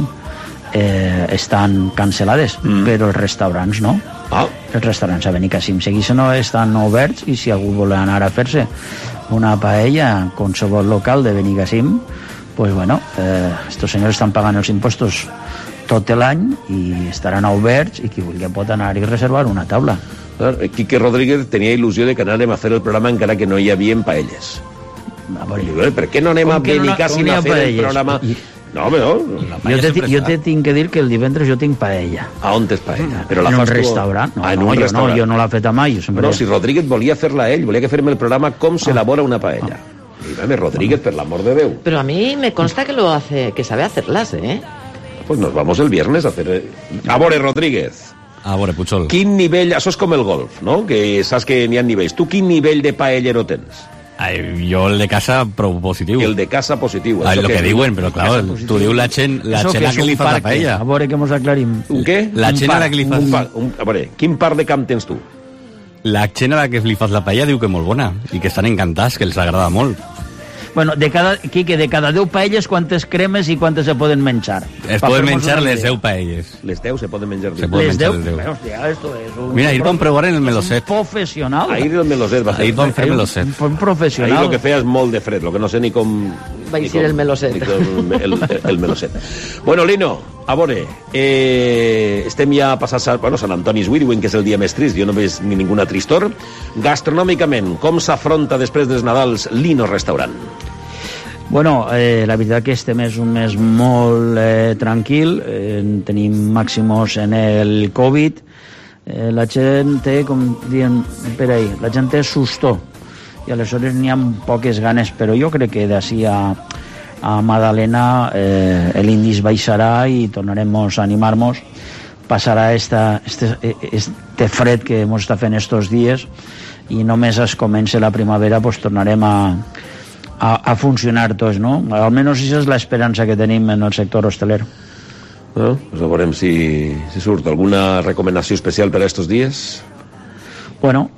estan cancel·lades, però els restaurants no. Els restaurants a Benicàssim segueixen estan oberts i si algú vol anar a fer-se una paella a qualsevol local de Benicàssim, pues bueno, estos senyors estan pagant els impostos tot l'any i estaran oberts i qui vulgui pot anar i reservar una taula. Quique Rodríguez tenia il·lusió de que anàrem a fer el programa encara que no hi havia paelles. Per què no anem a Benicàssim a fer el programa? No, home, no. Jo te tinc que dir que el divendres jo tinc paella. A on tens paella? Però la en un fas tu? restaurant. Restaurant. Jo no l'he fet mai. No, si Rodríguez volia fer-la ell, volia que fem el programa com s'elabora una paella. Dígame, Rodríguez, per l'amor de Déu. Pero a mí me consta que lo hace, que sabe hacerlas, ¿eh? Pues nos vamos el viernes a hacer... A veure, Rodríguez. A veure, Puigol. Quin nivell... Això és com el golf, no? Que saps que n'hi ha nivells. Tu quin nivell de paellero tens? Jo el de casa, prou positiu. El de casa positiu. El que diuen, però clar, tu dius la gent a que li fas la paella. A veure que mos aclarim. Un què? La gent a la que li fas... A veure, quin part de camp tens tu? La gent a la que li fas la paella diu que molt bona i que estan encantats, que els agrada molt. Bueno, Quique, de cada 10 paelles, quantes cremes i quantes se poden menjar? Es poden menjar les 10 paelles. Les 10 se poden menjar. Les 10? Bueno, hòstia, esto es un... Mira, ahir vam provar en el Meloset. Un professional. Ahir el Meloset va ser. Ahir vam fer Meloset. Un professional. Ahir el que feia és molt de fred, lo que no sé ni com... Va a ser el Meloset. El Meloset. Bueno, Lino, a veure, estem ja passats... Bueno, Sant Antoni avui diuen que és el dia més trist, jo no veig ni ninguna tristor. Gastronòmicament, com s'afronta després dels Nadals Lino Restaurant? Bueno, la veritat que este mes és un mes molt tranquil, tenim màximos en el Covid, la gent té, com diuen per ahí, la gent té susto i aleshores n'hi ha poques ganes, però jo crec que d'ací a Madalena l'índice baixarà i tornarem a animar-nos, passarà este fred que ens està fent estos dies i només es comença la primavera pues tornarem a funcionar tots, no? Almenys això és l'esperança que tenim en el sector hosteler. Pues veurem si surt alguna recomanació especial per a estos dies. Bueno,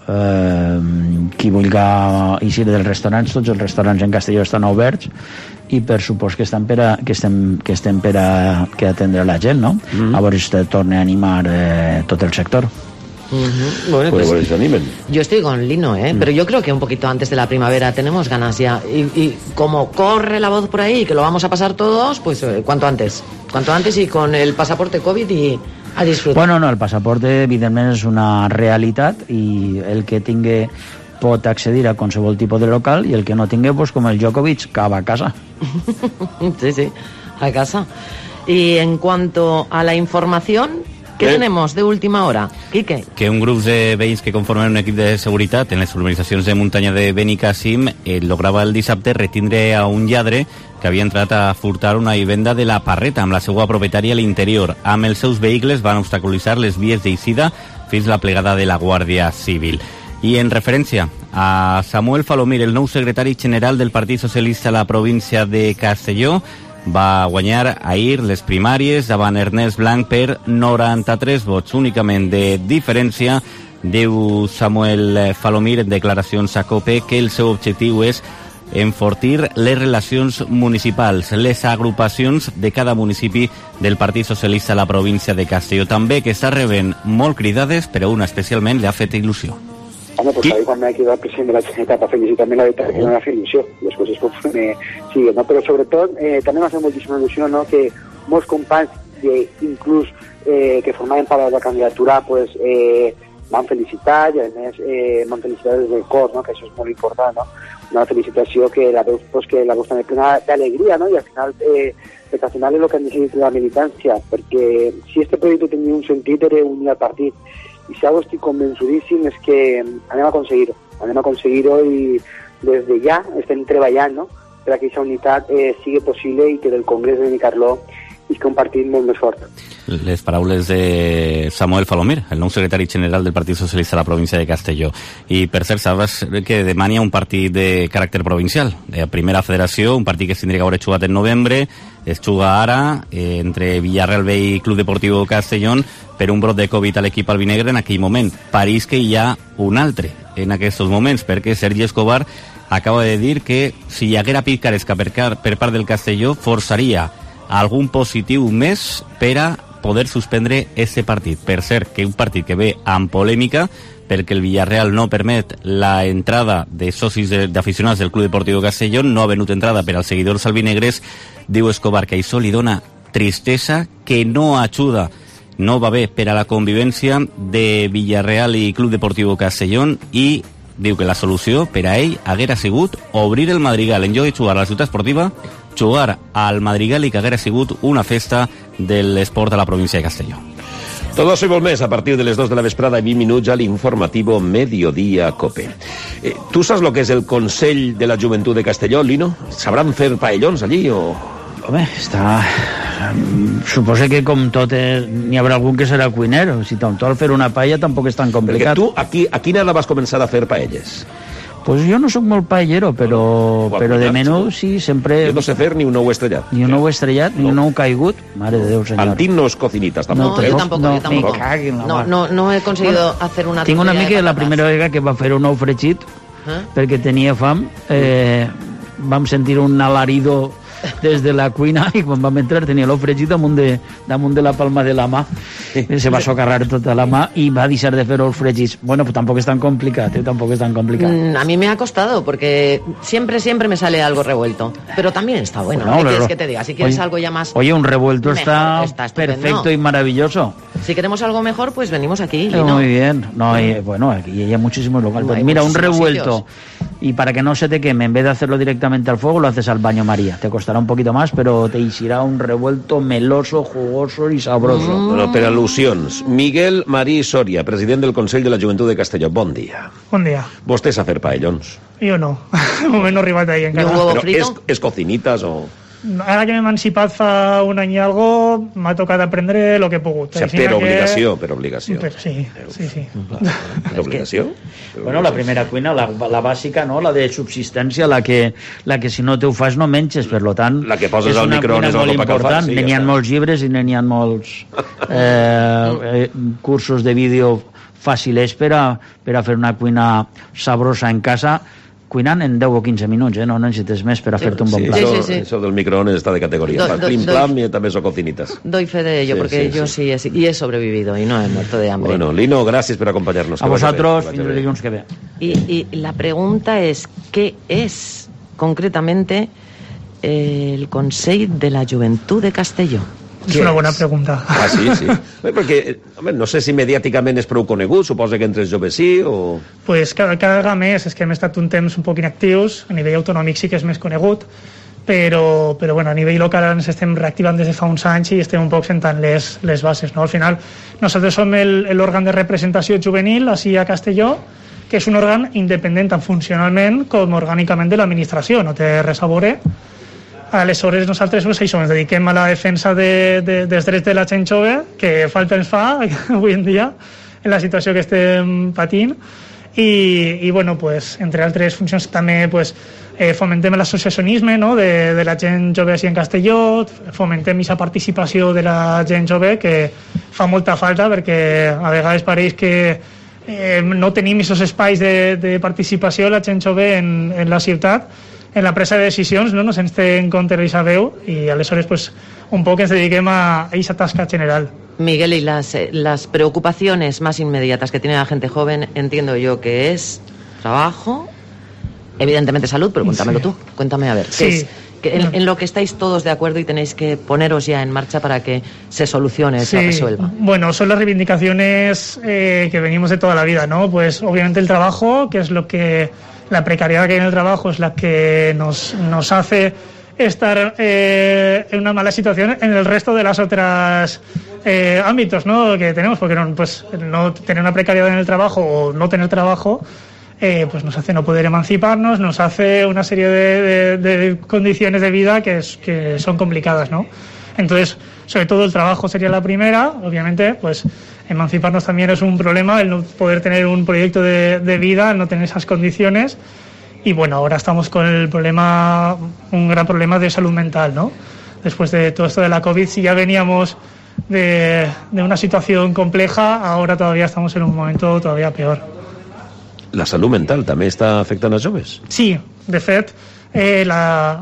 qui vulgui eixir dels restaurants, tots els restaurants en Castelló estan oberts i per supost que estem per a atendre la gent, no? A veure si torna a animar tot el sector. Bueno, pues, yo estoy con Lino, pero yo creo que un poquito antes de la primavera tenemos ganas ya y como corre la voz por ahí que lo vamos a pasar todos, pues cuanto antes y con el pasaporte COVID y a disfrutar. Bueno, no, el pasaporte evidentment és una realitat i el que tingui pot accedir a qualsevol tipus de local i el que no tingui, pues com el Djokovic, que va a casa. Sí, a casa. Y en cuanto a la información, ¿qué tenemos de última hora, Quique? Que un grup de veïns que conformen un equip de seguretat en les urbanitzacions de muntanya de Benicàssim lograva el dissabte retindre a un lladre que havia entrat a furtar una vivenda de la Parreta amb la seva propietària a l'interior. Amb els seus vehicles van obstaculitzar les vies d'eixida fins la plegada de la Guàrdia Civil. I en referència a Samuel Falomir, el nou secretari general del Partit Socialista a la província de Castelló, va guanyar ahir les primàries davant Ernest Blanc per 93 vots, únicament de diferència. Diu Samuel Falomir en declaracions a COPE que el seu objectiu és enfortir les relacions municipals, les agrupacions de cada municipi del Partit Socialista a la província de Castelló. També que està rebent molt cridades, però una especialment li ha fet il·lusió. Home, pues ahí quan m'ha quedat el president de la Generalitat per felicitar també la veritat que no m'ha fet il·lusió, les coses conforme siguen, no? Però sobretot també m'ha fet moltíssima il·lusió, no?, que molts companys inclús que formaven part de la candidatura pues, m'han felicitat i a més m'han felicitat des del cor, no? Que això és molt important, no? Una felicitació que la veus pues, que la veus també plena d'alegria, no? I al final perquè al final és el que han decidit la militància, perquè si este projecte tenia un sentit era unir el partit, i si algo estic convençudíssim és que anem a aconseguir-ho i des de ja estem treballant, no? Per a que aquesta unitat sigui possible i que del Congrés de Benicarló és un partit molt més fort. Les paraules de Samuel Falomir, el nou secretari general del Partit Socialista a la província de Castelló. I, per cert, sabràs que demà hi ha un partit de caràcter provincial, de primera federació, un partit que es tindria que haver jugat en novembre, es juga ara entre Villarreal B i Club Deportiu Castellón per un brot de Covid a l'equip albinegre en aquell moment. París que hi ha un altre en aquests moments, perquè Sergi Escobar acaba de dir que si hi haguera picaresca per part del Castelló, forçaria algun positiu més per a poder suspendre este partit. Per cert, que un partit que ve amb polèmica perquè el Villarreal no permet la entrada de socis d'aficionats del Club Deportiu Castellón, no ha venut entrada per als seguidors albinegres. Diu Escobar que això li dona tristesa, que no ajuda, no va bé per a la convivència de Villarreal i Club Deportiu Castellón, i diu que la solució per a ell haguera sigut obrir el Madrigal en lloc de jugar a la ciutat esportiva, jugar al Madrigal, i que haguera sigut una festa de l'esport a la província de Castelló. Todo eso y vol més a partir de les 2 de la vesprada i 20 minuts al informativo Mediodía Cope. ¿Tú sabes lo que es el Consell de la Juventud de Castelló, Lino? ¿Sabrán fer paellons allí o...? Home, està... Suposo que com tot n'hi haurà algun que serà cuinero. Si tot fer una paella tampoc és tan complicat. Perquè tu a quina edat vas començar a fer paelles? Pues jo no sóc molt paellero, però de menú sí, sempre... Jo no sé fer ni un ou estrellat. Ni un ou estrellat, ni un ou caigut. Mare de Déu, senyor. Antín no es cocinitas tampoco. No, yo tampoco. No he conseguido hacer una... Tinc una amiga que la primera vegada que va fer un ou fregit, perquè tenia fam, vam sentir un alarido des de la cuina, i quan vam entrar tenia l'ou fregit damunt de la palma de la mà. Se va socarrar tota la mà i va deixar de fer ous fregits. Bueno, pues tampoco es tan complicat, tampoco es tan complicado. A mí me ha costado, porque siempre me sale algo revuelto, pero también está bueno. ¿Qué quieres que te diga? Si quieres algo ya más... Oye, un revuelto mejor, está perfecto y maravilloso. Si queremos algo mejor, pues venimos aquí. Muy bien. No, bueno, aquí hay muchísimos lugares. Pues mira, un revuelto, y para que no se te queme, en vez de hacerlo directamente al fuego, lo haces al baño María. Te costará un poquito más, pero te hicirá un revuelto meloso, jugoso y sabroso. Bueno, per al·lusions. Miguel Marí Soria, president del Consell de la Joventut de Castelló. Bon dia. Bon dia. Vostè sap fer paellons? Jo no. De moment no he arribat ahí encara. Però és cocinitas o...? Ara que m'he emancipat fa un any i algo, m'ha tocat aprendre lo que he pogut. O sigui, per obligació. Sí. Per obligació? Bueno, la primera cuina, la bàsica, no? La de subsistència, la que si no te ho fas no menges, per lo tant... La que poses al microones o molt important. N'hi ha molts llibres i n'hi ha molts cursos de vídeo fàcils per a fer una cuina sabrosa en casa, cuinant en 10 o 15 minuts, no necessites més per a fer-te un bon plat. Sí. Això del microones està de categoria. Plim-plam i també son cocinitas. Doy fe de ello, porque yo sí he sobrevivido y no he muerto de hambre. Bueno, Lino, gracias por acompañarnos. A vosotros, fins el dilluns que ve. Y la pregunta es, ¿qué es concretamente el Consell de la Joventut de Castelló? És una bona pregunta. Sí. Perquè, home, no sé si mediàticament és prou conegut, suposa que entre els joves sí o... Pues cada vegada més, és que hem estat un temps un poc inactius, a nivell autonòmic sí que és més conegut, però bueno, a nivell local ens estem reactivant des de fa uns anys i estem un poc sentant les bases, no? Al final, nosaltres som l'òrgan de representació juvenil així a Castelló, que és un òrgan independent tant funcionalment com orgànicament de l'administració, no té res a veure. Aleshores nosaltres això, ens dediquem a la defensa dels drets de la gent jove, que falta ens fa avui en dia en la situació que estem patint, i bueno, pues, entre altres funcions també pues, fomentem l'associacionisme, no? de la gent jove així en Castelló, fomentem aquesta participació de la gent jove que fa molta falta, perquè a vegades pareix que no tenim aquests espais de participació la gent jove en la ciutat, en la presa de decisions, no se'ns té en compte aquesta veu, i aleshores pues, un poc ens dediquem a aquesta tasca general. Miguel, y las preocupaciones más inmediatas que tiene la gente joven, entiendo yo que es trabajo, evidentemente salud, pero cuéntamelo tú, cuéntame a ver, en lo que estáis todos de acuerdo y tenéis que poneros ya en marcha para que se solucione, se resuelva. Bueno, son las reivindicaciones que venimos de toda la vida, ¿no? Pues obviamente el trabajo, que es lo que... La precariedad que hay en el trabajo es la que nos hace estar en una mala situación en el resto de las otras ámbitos, ¿no?, que tenemos, porque no tener una precariedad en el trabajo o no tener trabajo pues nos hace no poder emanciparnos, nos hace una serie de condiciones de vida que son complicadas, ¿no? Entonces, sobre todo el trabajo sería la primera. Obviamente, pues emanciparnos también es un problema, el no poder tener un proyecto de vida, el no tener esas condiciones. Y bueno, ahora estamos con un gran problema de salud mental, ¿no? Después de todo esto de la COVID, si ya veníamos de una situación compleja, ahora todavía estamos en un momento todavía peor. La salud mental també està afectant els joves? Sí, de fet, el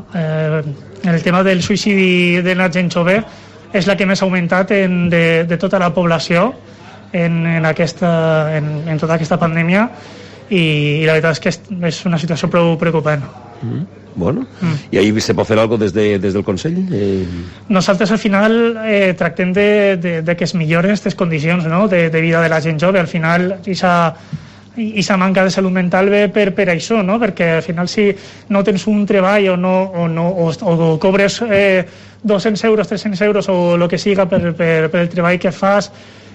tema del suïcidi de la gent jove és la que més ha augmentat de tota la població en tota aquesta pandèmia, i la veritat és que és una situació prou preocupant. Bueno, i ahí se pot fer alguna cosa des del Consell? Nosaltres al final tractem de que es milloren aquestes condicions, no?, de vida de la gent jove. Al final aquesta manca de salut mental ve per això, no? Perquè al final si no tens un treball o cobres 200 euros, 300 euros o el que siga per el treball que fas,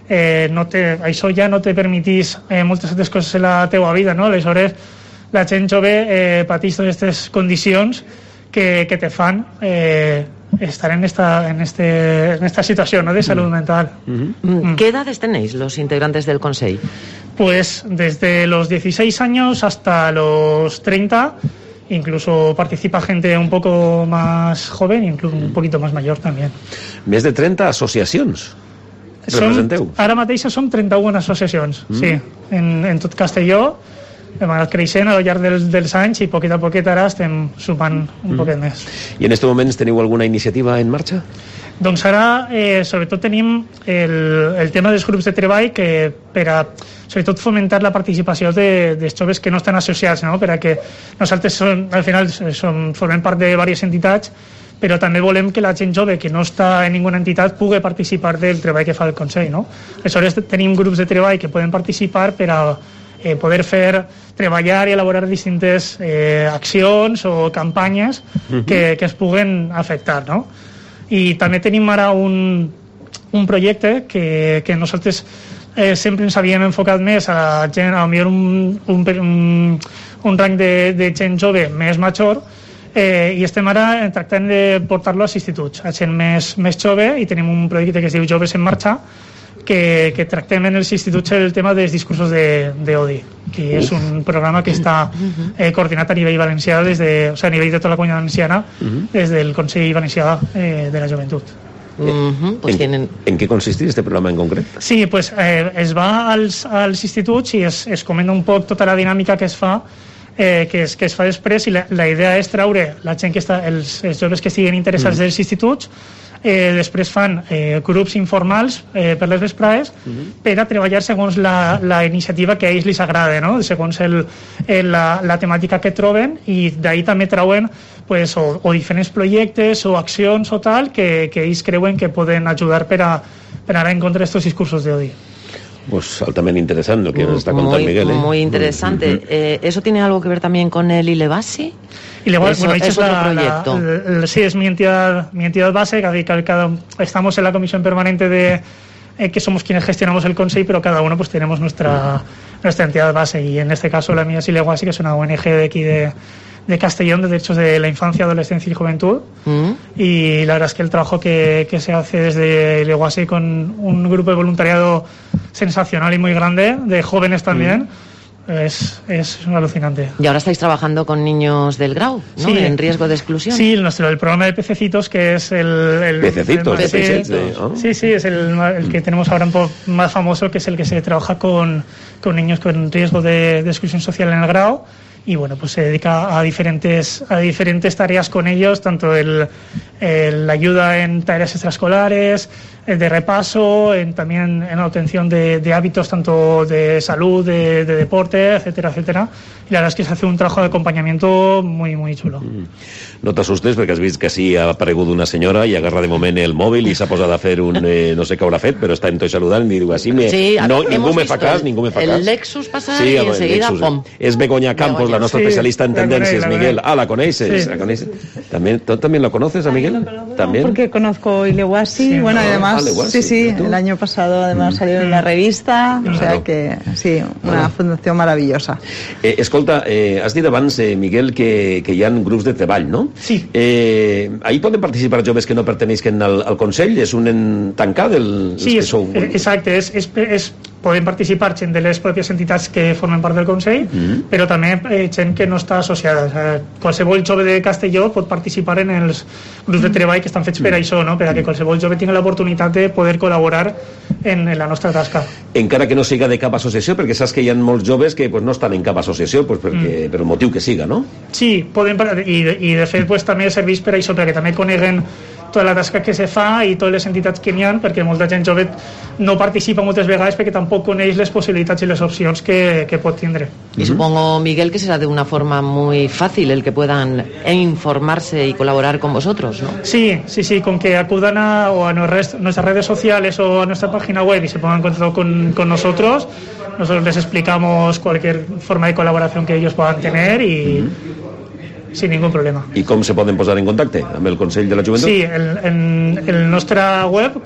això ja no te permetís moltes altres coses en la teua vida, no? Aleshores la gent jove pateix totes aquestes condicions que te fan estar en esta situación, ¿no?, de salud mental. ¿Qué edades tenéis los integrantes del Consell? Pues desde los 16 años hasta los 30, incluso participa gente un poco más joven, incluso un poquito más mayor también. Més de 30 associacions representeu? Ara mateix som 31 associacions, sí, en tot Castelló. Hem anat creixent al llarg dels anys i poquet a poquet ara estem sumant un poquet més. I en aquest moment teniu alguna iniciativa en marxa? Doncs ara, sobretot, tenim el tema dels grups de treball per a, sobretot, fomentar la participació dels joves que no estan associats, no? Perquè nosaltres al final formem part de diverses entitats, però també volem que la gent jove que no està en ninguna entitat pugui participar del treball que fa el Consell, no? Aleshores tenim grups de treball que poden participar per a poder treballar i elaborar distintes accions o campanyes que es puguen afectar, no? I també tenim ara un projecte que nosaltres sempre ens havíem enfocat més a gent, a millor un rang de gent jove més major, i estem ara tractant de portar-lo als instituts, a gent més jove, i tenim un projecte que es diu Joves en Marxa, que tractem en els instituts el tema dels discursos d'odi, que és un programa que està coordinat a nivell valencià, a nivell de tota la Comunitat Valenciana, des del Consell Valencià de la Joventut. ¿En qué consisteix este programa en concret? Sí, pues es va als instituts i es comenta un poc tota la dinàmica que es fa, que es fa després, i la idea és treure la gent els joves que estiguin interessats dels instituts. Després fan grups informals per les vesprades per a treballar segons la iniciativa que a ells els agrada, no? Segons la temàtica que troben, i d'ahir també treuen o diferents projectes o accions o tal que ells creuen que poden ajudar per anar en contra d'estos discursos d'odi. Pues altamente interesante lo que nos está contando Miguel. Muy interesante. ¿Eso tiene algo que ver también con el ILEBASI? Bueno, es otro proyecto. Sí, es mi entidad base, estamos en la comisión permanente que somos quienes gestionamos el Consell, pero cada uno pues tenemos nuestra entidad base, y en este caso la mía es ILEBASI, que es una ONG de aquí de Castellón, de derechos de la infancia, adolescencia y juventud, y la verdad es que el trabajo que se hace desde ILEBASI con un grupo de voluntariado sensacional y muy grande, de jóvenes también, es alucinante. Y ahora estáis trabajando con niños del Grau, ¿no? Sí. En riesgo de exclusión. Sí, el programa de Pececitos, que es el Pececitos, Sí, es el que tenemos ahora un poco más famoso, que es el que se trabaja con niños con riesgo de exclusión social en el Grau. Y bueno, pues se dedica a diferentes tareas con ellos, tanto la ayuda en tareas extraescolares, de repaso, también en la obtención de hábitos tanto de salud, de deporte, etcétera, etcétera. Y la verdad es que se hace un trabajo de acompañamiento muy, muy chulo. No t'assustes perquè has vist que sí ha aparegut una senyora i agarra de moment el mòbil i s'ha posat a fer un... no sé què haurà fet, però està en tot saludant i diu així, ningú me fa cas, ningú me fa cas. El Lexus pasar y enseguida, pom. Es Begoña Campos, la nuestra especialista en tendencias, Miguel. Ah, ¿la conoces? ¿La conoces? ¿Tú también lo conoces a Miguel? ¿También? Porque conozco Ilewasi, bueno, además, sí, el año pasado además salió en la revista, o sea que sí, una fundación maravillosa. Escolta, has dit abans, Miguel, que hi ha grups de treball, no? Sí. Ahí poden participar joves que no perteneixen al Consell? És un tancat els que sou? Sí, exacte, poden participar gent de les pròpies entitats que formen part del Consell, però també gent que no està associada. Qualsevol jove de Castelló pot participar en els grups de treball que estan fets per això, no? Per a que qualsevol jove tingui l'oportunitat de poder col·laborar en la nostra tasca. Encara que no siga de cap associació, perquè saps que hi ha molts joves que no estan en cap associació per el motiu que siga, no? Sí, poden, i de fet també serveix per això, perquè també coneguen tota la tasca que se fa i totes les entitats que n'hi ha, perquè molta gent jove no participa moltes vegades perquè tampoc coneix les possibilitats i les opcions que pot tindre. Y supongo, Miguel, que será de una forma muy fácil el que puedan informarse y colaborar con vosotros, ¿no? Sí, con que acudan a nuestras redes sociales o a nuestra página web y se pongan en contacto con nosotros les explicamos cualquier forma de colaboración que ellos puedan tener y sin ningún problema. I com se poden posar en contacte amb el Consell de la Joventut? Sí, en el nostre web,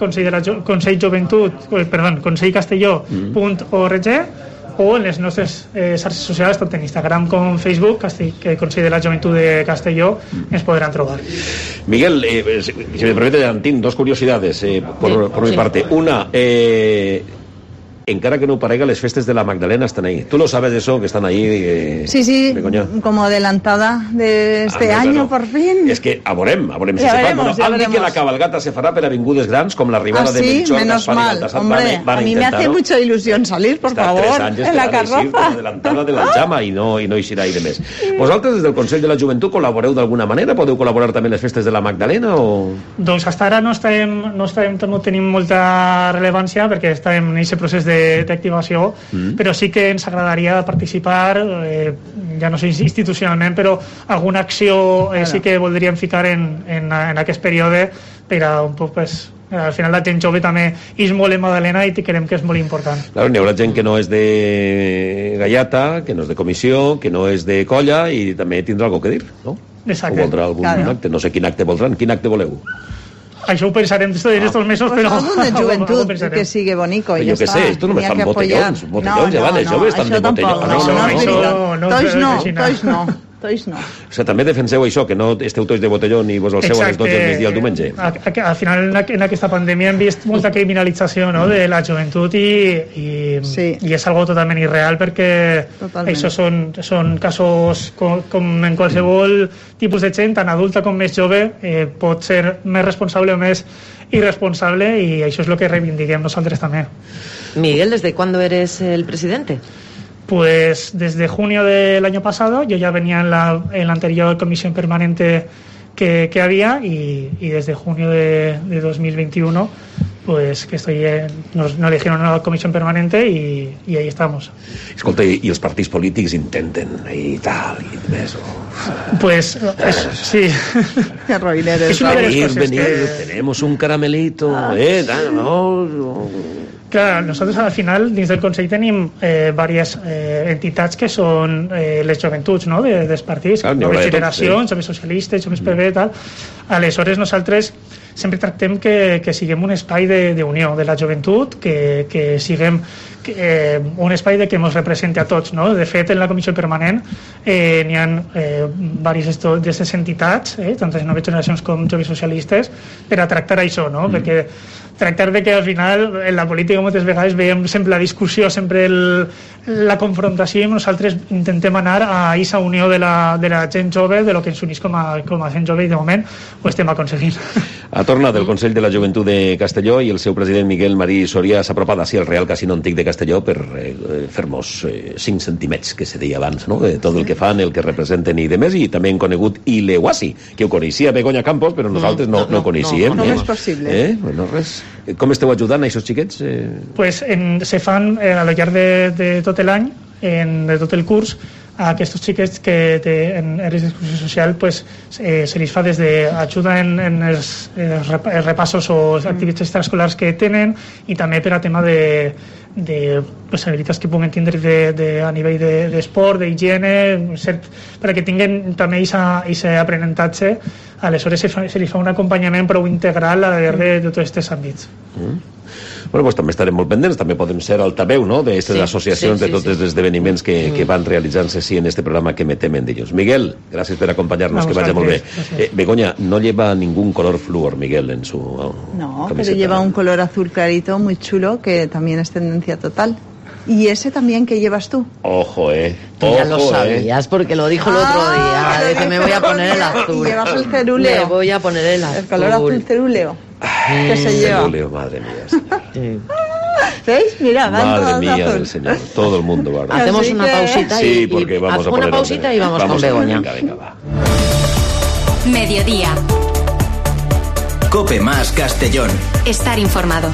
consellcastelló.org, o en les nostres xarxes socials, tant en Instagram com Facebook, Consell de la Joventut de Castelló, ens podran trobar. Miguel, si me permite, tinc dos curiosidades por mi parte. Una, encara que no parega, les festes de la Magdalena están ahí. ¿Tú lo sabes de eso, que están ahí? Sí, como adelantada de este año, por fin. És que veurem si se fa. Han dit que la cabalgata se farà per avingudes grans, com l'arribada de Melchor, Gaspar i Baltasar. Hombre, a mí me hace mucha ilusión salir, por favor, en la carroza. Adelantada de la llama i no eixirà i de més. Vosaltres, des del Consell de la Joventut, col·laboreu d'alguna manera? Podeu col·laborar també en les festes de la Magdalena? Doncs fins ara no tenim molta rellevància perquè estàvem en aquest procés d'activació, però sí que ens agradaria participar, ja no sé institucionalment, però alguna acció sí que voldríem ficar en aquest període per a un poc, al final la gent jove també és molt en Magdalena i creiem que és molt important. Claro, n'hi haurà gent que no és de gallata, que no és de comissió, que no és de colla i també tindrà alguna cosa que dir, no? Exacte. O voldrà algun acte, no sé quin acte voldran. Quin acte voleu? Això ho pensarem en estos mesos, però... Algo de juventud que sigue bonito. Yo qué sé, esto no me fan botellons, ya van, els joves estan de botellons. Tois no. O sigui, també defenseu això, que no esteu tots de botellón i vos el seu a les 12 del migdia al diumenge. Al final, en aquesta pandèmia hem vist molta criminalització, no?, de la joventut i és algo totalment irreal perquè això són casos com en qualsevol tipus de gent, tant adulta com més jove, pot ser més responsable o més irresponsable y eso es lo que reivindiquem nosotros también. Miguel, ¿desde cuándo eres el presidente? Pues desde junio del año pasado. Yo ya venía en la anterior comisión permanente que había y desde junio de 2021 pues que estoy nos eligieron una comisión permanente y ahí estamos. Escolta, i els partits polítics intenten i tal i més pues sí. Qué roïner és. Tenemos un caramelito Claro, nosotros al final dins del Consell tenim varias entitats que són les joventuts, no?, dels partits, Noves Generacions, Joves Socialistes, Joves PB, tal. Aleshores nosaltres sempre tractem que siguem un espai d'unió de la joventut, que siguem un espai que ens representi a tots, no? De fet, en la comissió permanent n'hi ha diverses d'aquestes entitats, tant les Noves Generacions com Joves Socialistes, per a tractar això, no? Perquè tractar de que al final en la política moltes vegades veiem sempre la discussió, sempre la confrontació, i nosaltres intentem anar a aquesta unió de la gent jove, de lo que ens unís com a gent jove, i de moment ho estem aconseguint. A torna del Consell de la Joventut de Castelló i el seu president Miguel Marí Soria s'ha apropat així al Real Casino Antic de Castelló per fer-nos 5 centimets, que se deia abans, no? De tot el que fan, el que representen i demés, i també hem conegut Ilewasi, que ho coneixia Begoña Campos, però nosaltres no ho coneixíem. No és possible. Bueno, res. Com esteu ajudant a aquests xiquets? Pues se fan a lo llarg de tot l'any, de tot el curs, a aquests xiquets que en risc d'exclusió social pues, se li fa des d'ajuda en els repassos o activitats extraescolars que tenen, i també per a tema de pues, habilitats que puguen tindre a nivell d'esport, d'higiene, perquè tinguin també aquest aprenentatge. Aleshores se li fa un acompanyament prou integral al llarg de tots aquests àmbits. Bueno, pues també estarem molt pendents, també podem ser altaveu, no?, d'aquestes associacions, de tots els esdeveniments que van realitzant-se en este programa que metem en dilluns. Miguel, gràcies per acompanyar-nos, que vaya molt bé. Begoña, no lleva ningún color flúor, Miguel, en su No, camiseta, pero lleva un color azul clarito muy chulo, que también es tendencia total. Y ese también que llevas tú. Ojo, Ya lo sabías, porque lo dijo el otro día, de que me voy a poner el azul. Y llevas el cerúleo. Me voy a poner el azul. El color azul cerúleo. Que se lleva. Cerúleo, madre mía. ¿Veis? Mira, madre mía del Señor, todo el mundo va a... Hacemos una pausita sí, porque vamos a poner una pausita y vamos con Begoña. Venga, va. Mediodía. Cope más Castellón. Estar informado.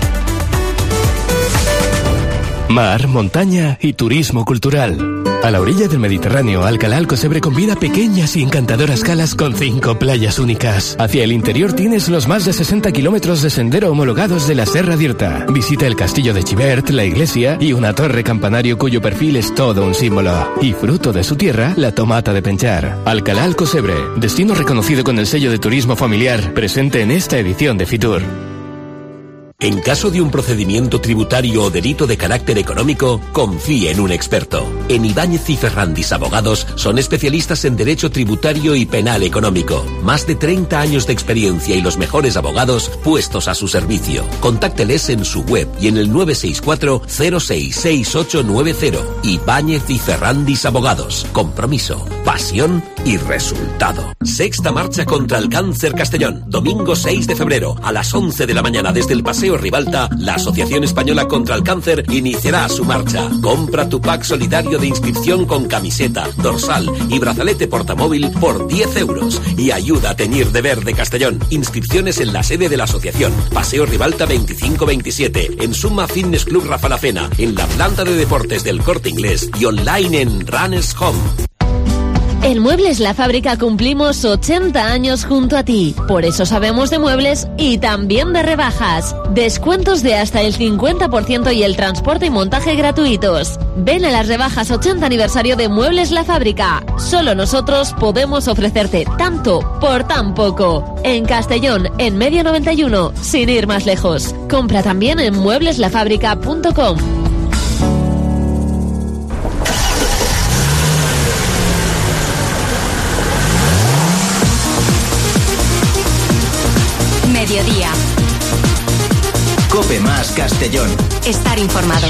Mar, montaña y turismo cultural. A la orilla del Mediterráneo, Alcalá Alcocebre combina pequeñas y encantadoras calas con 5 playas únicas. Hacia el interior tienes los más de 60 kilómetros de sendero homologados de la Serra d'Irta. Visita el castillo de Chivert, la iglesia y una torre campanario cuyo perfil es todo un símbolo. Y fruto de su tierra, la tomata de Penchar. Alcalá Alcocebre, destino reconocido con el sello de turismo familiar, presente en esta edición de Fitur. En caso de un procedimiento tributario o delito de carácter económico, confíe en un experto. En Ibáñez y Ferrandis Abogados son especialistas en derecho tributario y penal económico. Más de 30 años de experiencia y los mejores abogados puestos a su servicio. Contácteles en su web y en el 964-066890. Ibáñez y Ferrandis Abogados. Compromiso, pasión y resultado. Sexta marcha contra el cáncer Castellón. Domingo 6 de febrero a las 11 de la mañana desde el Paseo Ribalta, la Asociación Española contra el Cáncer iniciará su marcha. Compra tu pack solidario de inscripción con camiseta, dorsal y brazalete portamóvil por 10 euros y ayuda a teñir de verde Castellón. Inscripciones en la sede de la asociación, Paseo Ribalta 2527, en Suma Fitness Club Rafa La Pena, en la planta de deportes del Corte Inglés y online en Runners Home. En Muebles La Fábrica cumplimos 80 años junto a ti. Por eso sabemos de muebles y también de rebajas. Descuentos de hasta el 50% y el transporte y montaje gratuitos. Ven a las rebajas 80 aniversario de Muebles La Fábrica. Solo nosotros podemos ofrecerte tanto por tan poco. En Castellón, en Medio 91, sin ir más lejos. Compra también en muebleslafábrica.com. Mediodía. Cope más Castellón. Estar informado.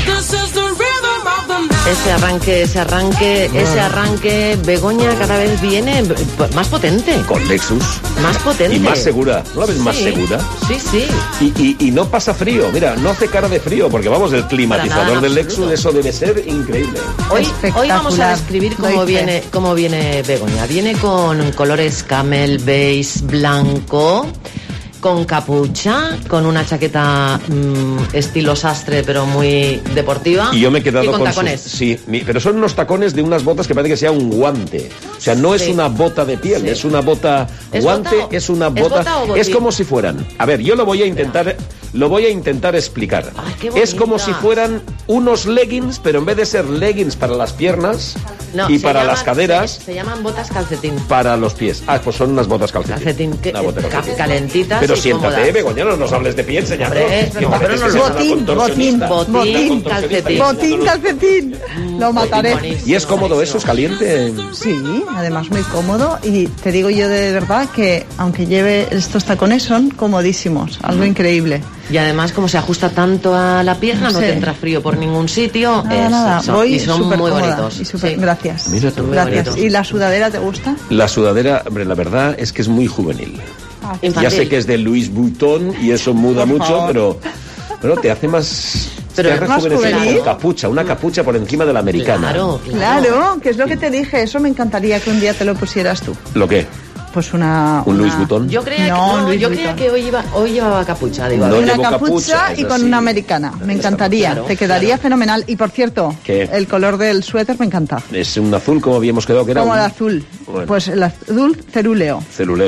Ese arranque, Begoña cada vez viene más potente. Con Lexus. Más potente. Y más segura. ¿No la ves más segura? Sí, sí. Y no pasa frío. Mira, no hace cara de frío, porque vamos, el climatizador del Lexus, eso debe ser increíble. Hoy vamos a describir cómo viene Begoña. Viene con colores camel, beige, blanco, con capucha, con una chaqueta estilo sastre, pero muy deportiva. Y yo me he quedado con tacones. Sí, pero son unos tacones de unas botas que parece que sea un guante. O sea, no es una bota de piel, es una bota guante, es una bota. Es como si fueran. A ver, yo lo voy a intentar explicar. Ay, es como si fueran unos leggings, pero en vez de ser leggings para las piernas y para las caderas, se llaman botas calcetín. Para los pies. Ah, pues son unas botas calcetín. Calentitas. Pero siéntate, Begoña, no nos hables de pie, enseñador. Botín, calcetín. Lo mataré. ¿Y es cómodo eso? ¿Es caliente? Sí, además muy cómodo. Y te digo yo de verdad que aunque lleve estos tacones son comodísimos, algo increíble. Y además, como se ajusta tanto a la pierna, no te entra frío por ningún sitio. Nada. Y son muy bonitos. Gracias. Mira tú. Gracias. ¿Y la sudadera te gusta? La sudadera, hombre, la verdad es que es muy juvenil. Ya sé que es de Louis Vuitton y eso muda mucho, pero te hace más... Pero te es más juvenil. Con capucha, una capucha por encima de la americana. Claro, que es lo que te dije. Eso me encantaría que un día te lo pusieras tú. ¿Lo qué? Pues ¿Un Louis Vuitton? Yo creía que hoy llevaba capucha. Digo, una capucha y con una americana. Me encantaría. Te quedaría fenomenal. Y por cierto, el color del suéter me encanta. Es un azul, como habíamos quedado que era. Como el azul. Bueno. Pues el azul ceruleo.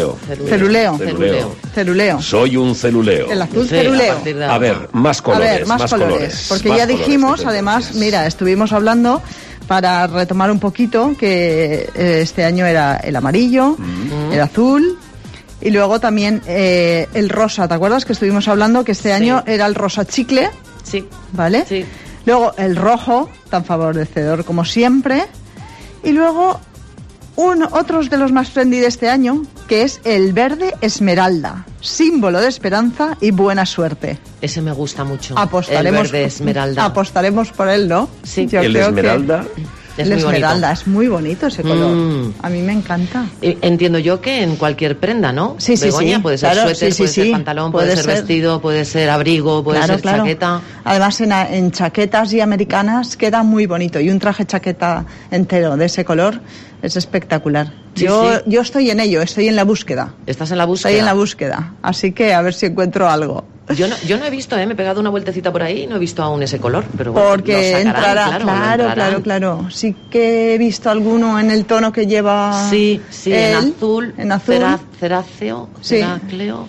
Ceruleo. Soy un celuleo. El azul ceruleo. A ver, más colores. Porque ya dijimos, además, mira, estuvimos hablando... Para retomar un poquito, que este año era el amarillo, el azul y luego también el rosa. ¿Te acuerdas que estuvimos hablando que este año era el rosa chicle? Sí. ¿Vale? Sí. Luego el rojo, tan favorecedor como siempre. Y luego otros de los más trendy de este año, que es el verde esmeralda, símbolo de esperanza y buena suerte. Ese me gusta mucho. El verde esmeralda. Apostaremos por él, ¿no? Sí. El esmeralda. El esmeralda, es muy bonito ese color. A mí me encanta. Entiendo yo que en cualquier prenda, ¿no? Sí, Begoña, puede ser suéter, puede ser pantalón, puede ser vestido, puede ser abrigo, puede ser chaqueta. Además, en chaquetas y americanas queda muy bonito. Y un traje chaqueta entero de ese color es espectacular. Yo estoy en ello, estoy en la búsqueda. ¿Estás en la búsqueda? Estoy en la búsqueda, así que a ver si encuentro algo. Yo no he visto, me he pegado una vueltecita por ahí y no he visto aún ese color, pero porque entrará, claro. Sí que he visto alguno en el tono que lleva. Sí, en azul. Ceráceo, cerúleo.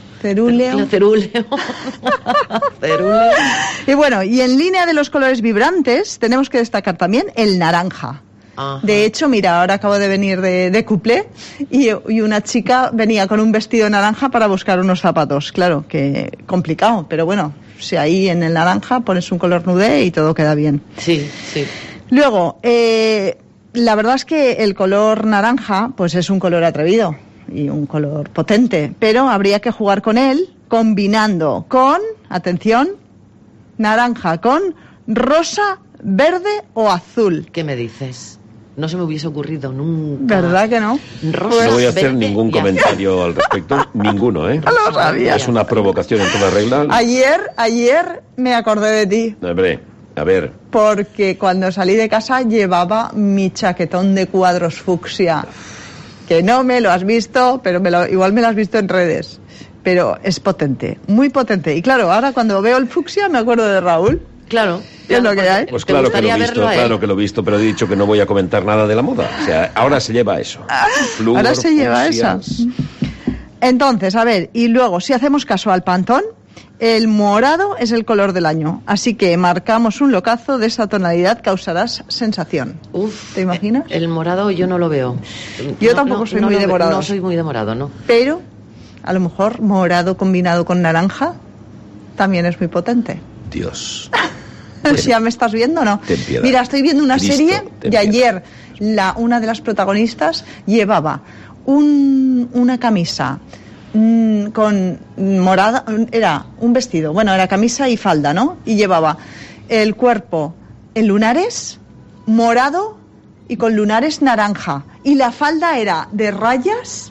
Y bueno, y en línea de los colores vibrantes tenemos que destacar también el naranja. Ajá. De hecho, mira, ahora acabo de venir de Couplé y una chica venía con un vestido naranja para buscar unos zapatos. Claro, que complicado, pero bueno, si ahí en el naranja pones un color nude y todo queda bien. Sí. Luego, la verdad es que el color naranja pues es un color atrevido y un color potente, pero habría que jugar con él combinando con, atención, naranja con rosa, verde o azul. ¿Qué me dices? No se me hubiese ocurrido nunca. ¿Verdad que no? Rosa, no voy a hacer ningún comentario al respecto. Ninguno, ¿eh? No lo sabía. Es una provocación en toda regla. Ayer me acordé de ti. Hombre, a ver. Porque cuando salí de casa llevaba mi chaquetón de cuadros fucsia. Que no me lo has visto, pero igual me lo has visto en redes. Pero es potente, muy potente. Y claro, ahora cuando veo el fucsia me acuerdo de Raúl. Claro. ¿Qué es lo que hay? Pues claro que lo he visto, pero he dicho que no voy a comentar nada de la moda. O sea, ahora se lleva eso. Flúor, ahora se lleva esa. Entonces, a ver, y luego, si hacemos caso al Pantón, el morado es el color del año. Así que marcamos un locazo de esa tonalidad, causarás sensación. Uf, ¿te imaginas? El morado yo no lo veo. Yo tampoco soy muy de morado. No soy muy de morado, ¿no? Pero, a lo mejor, morado combinado con naranja también es muy potente. Dios. Pues ya me estás viendo, ¿no? Mira, estoy viendo una serie y ayer una de las protagonistas llevaba una camisa con morada, era un vestido, bueno, era camisa y falda, ¿no? Y llevaba el cuerpo en lunares morado y con lunares naranja. Y la falda era de rayas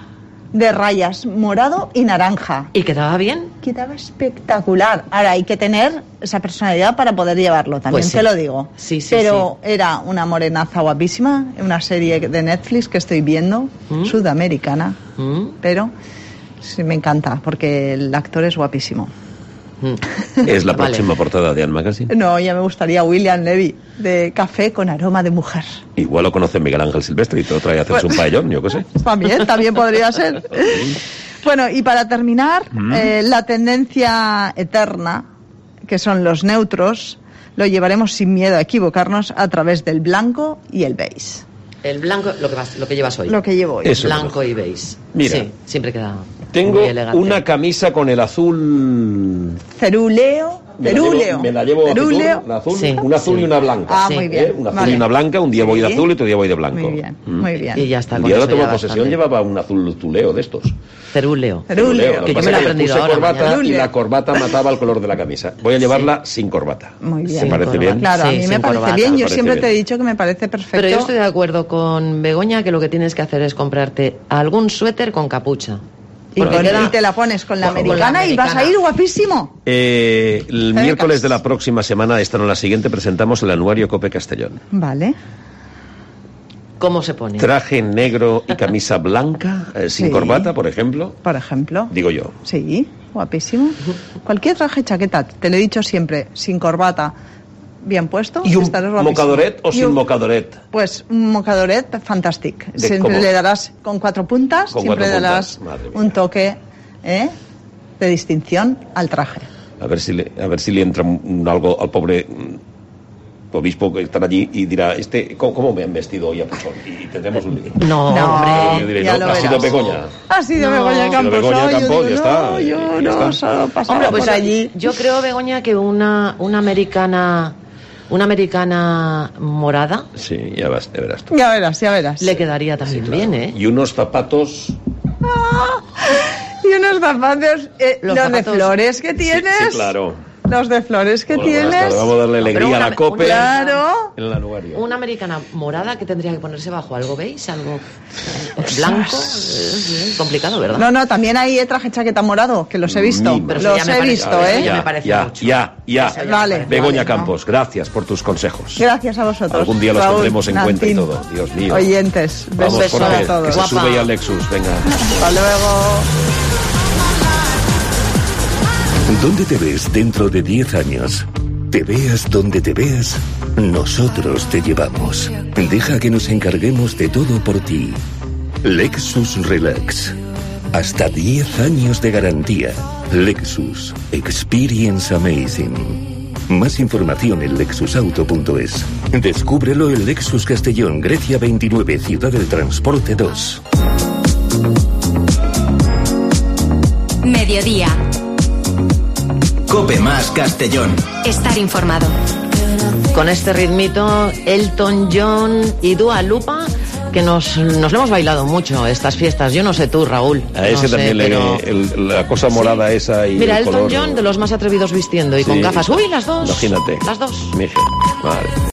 morado y naranja. ¿Y quedaba bien? Quedaba espectacular. Ahora hay que tener esa personalidad para poder llevarlo, también pues sí. Te lo digo. Sí, pero era una morenaza guapísima, una serie de Netflix que estoy viendo, sudamericana, pero sí me encanta porque el actor es guapísimo. ¿Es la próxima portada de Ann Magazine? No, ya me gustaría William Levy, de Café con aroma de mujer. Igual lo conoce Miguel Ángel Silvestre y te lo trae a hacerse un paellón, yo qué sé. También podría ser. Bueno, y para terminar, la tendencia eterna, que son los neutros, lo llevaremos sin miedo a equivocarnos a través del blanco y el beige. El blanco, lo que llevas hoy. Lo que llevo hoy. Eso blanco y beige. Mira, sí, siempre queda tengo muy elegante. Una camisa con el azul... Cerúleo. Me la llevo la azul, sí, un azul y una blanca. Muy bien. Un azul y una blanca, un día voy de azul y otro día voy de blanco. Muy bien. Y ya está. El día de la posesión llevaba un azul tuleo de estos. Cerúleo. Que yo me lo he aprendido ahora. Corbata y la corbata mataba el color de la camisa. Voy a llevarla sin corbata. Muy bien. ¿Te parece bien? Claro, a mí me parece bien. Yo siempre te he dicho que me parece perfecto. Pero yo estoy de acuerdo con Begoña que lo que tienes que hacer es comprarte algún suéter con capucha. Y te la pones con la americana y vas a ir guapísimo. El miércoles de la próxima semana, esta no la siguiente, presentamos el anuario COPE Castellón. Vale. ¿Cómo se pone? Traje negro y camisa blanca, sin corbata, por ejemplo. Por ejemplo. Digo yo. Sí, guapísimo. Cualquier traje, chaqueta, te lo he dicho siempre, sin corbata, bien puesto. ¿Y un mocadoret o sin mocadoret? Pues un mocadoret fantàstic. Siempre ¿cómo? le darás con 4 puntas, siempre le darás un toque de distinción al traje. A ver si le entra algo al pobre obispo que está allí y dirá, ¿cómo me han vestido hoy a Puchón? Y tendremos un lío. No, hombre. Yo diré, ya no, lo ha sido Begoña. Ha sido Begoña Campos. Begoña Campos, ya está. No, yo no, solo pasaba Hombre, pues por allí. Yo creo, Begoña, que una americana morada. Sí, ya verás tú. Ya verás. Le quedaría también bien, ¿eh? Y unos zapatos. Y unos zapatos, los zapatos de flores que tienes. Sí, claro. Los de flores que tienes. Vamos a darle alegría a la COPE. Claro. En el anuario. Una americana morada que tendría que ponerse bajo algo beige, algo blanco. Complicado, ¿verdad? No, también hay traje chaqueta morado, que los he visto. Los he visto, Ya. Vale. Begoña Campos, gracias por tus consejos. Gracias a vosotros. Algún día los Raúl, tendremos en cuenta y Nantín, todo. Dios mío. Oyentes, Vamos, besos Jorge, a todos. que se sube ya al Lexus. Venga. Hasta luego. ¿Dónde te ves dentro de 10 años? Te veas donde te veas, nosotros te llevamos. Deja que nos encarguemos de todo por ti. Lexus Relax. Hasta 10 años de garantía. Lexus. Experience Amazing. Más información en lexusauto.es. Descúbrelo en Lexus Castellón, Grecia 29, Ciudad del Transporte 2. Mediodía. COPE más Castellón. Estar informado. Con este ritmito, Elton John y Dua Lipa, que nos lo hemos bailado mucho estas fiestas. Yo no sé tú, Raúl. A ese también la cosa morada esa y mira, el Elton color, John de los más atrevidos vistiendo y con gafas. ¡Uy, las dos! Imagínate. Las dos. Mije, vale.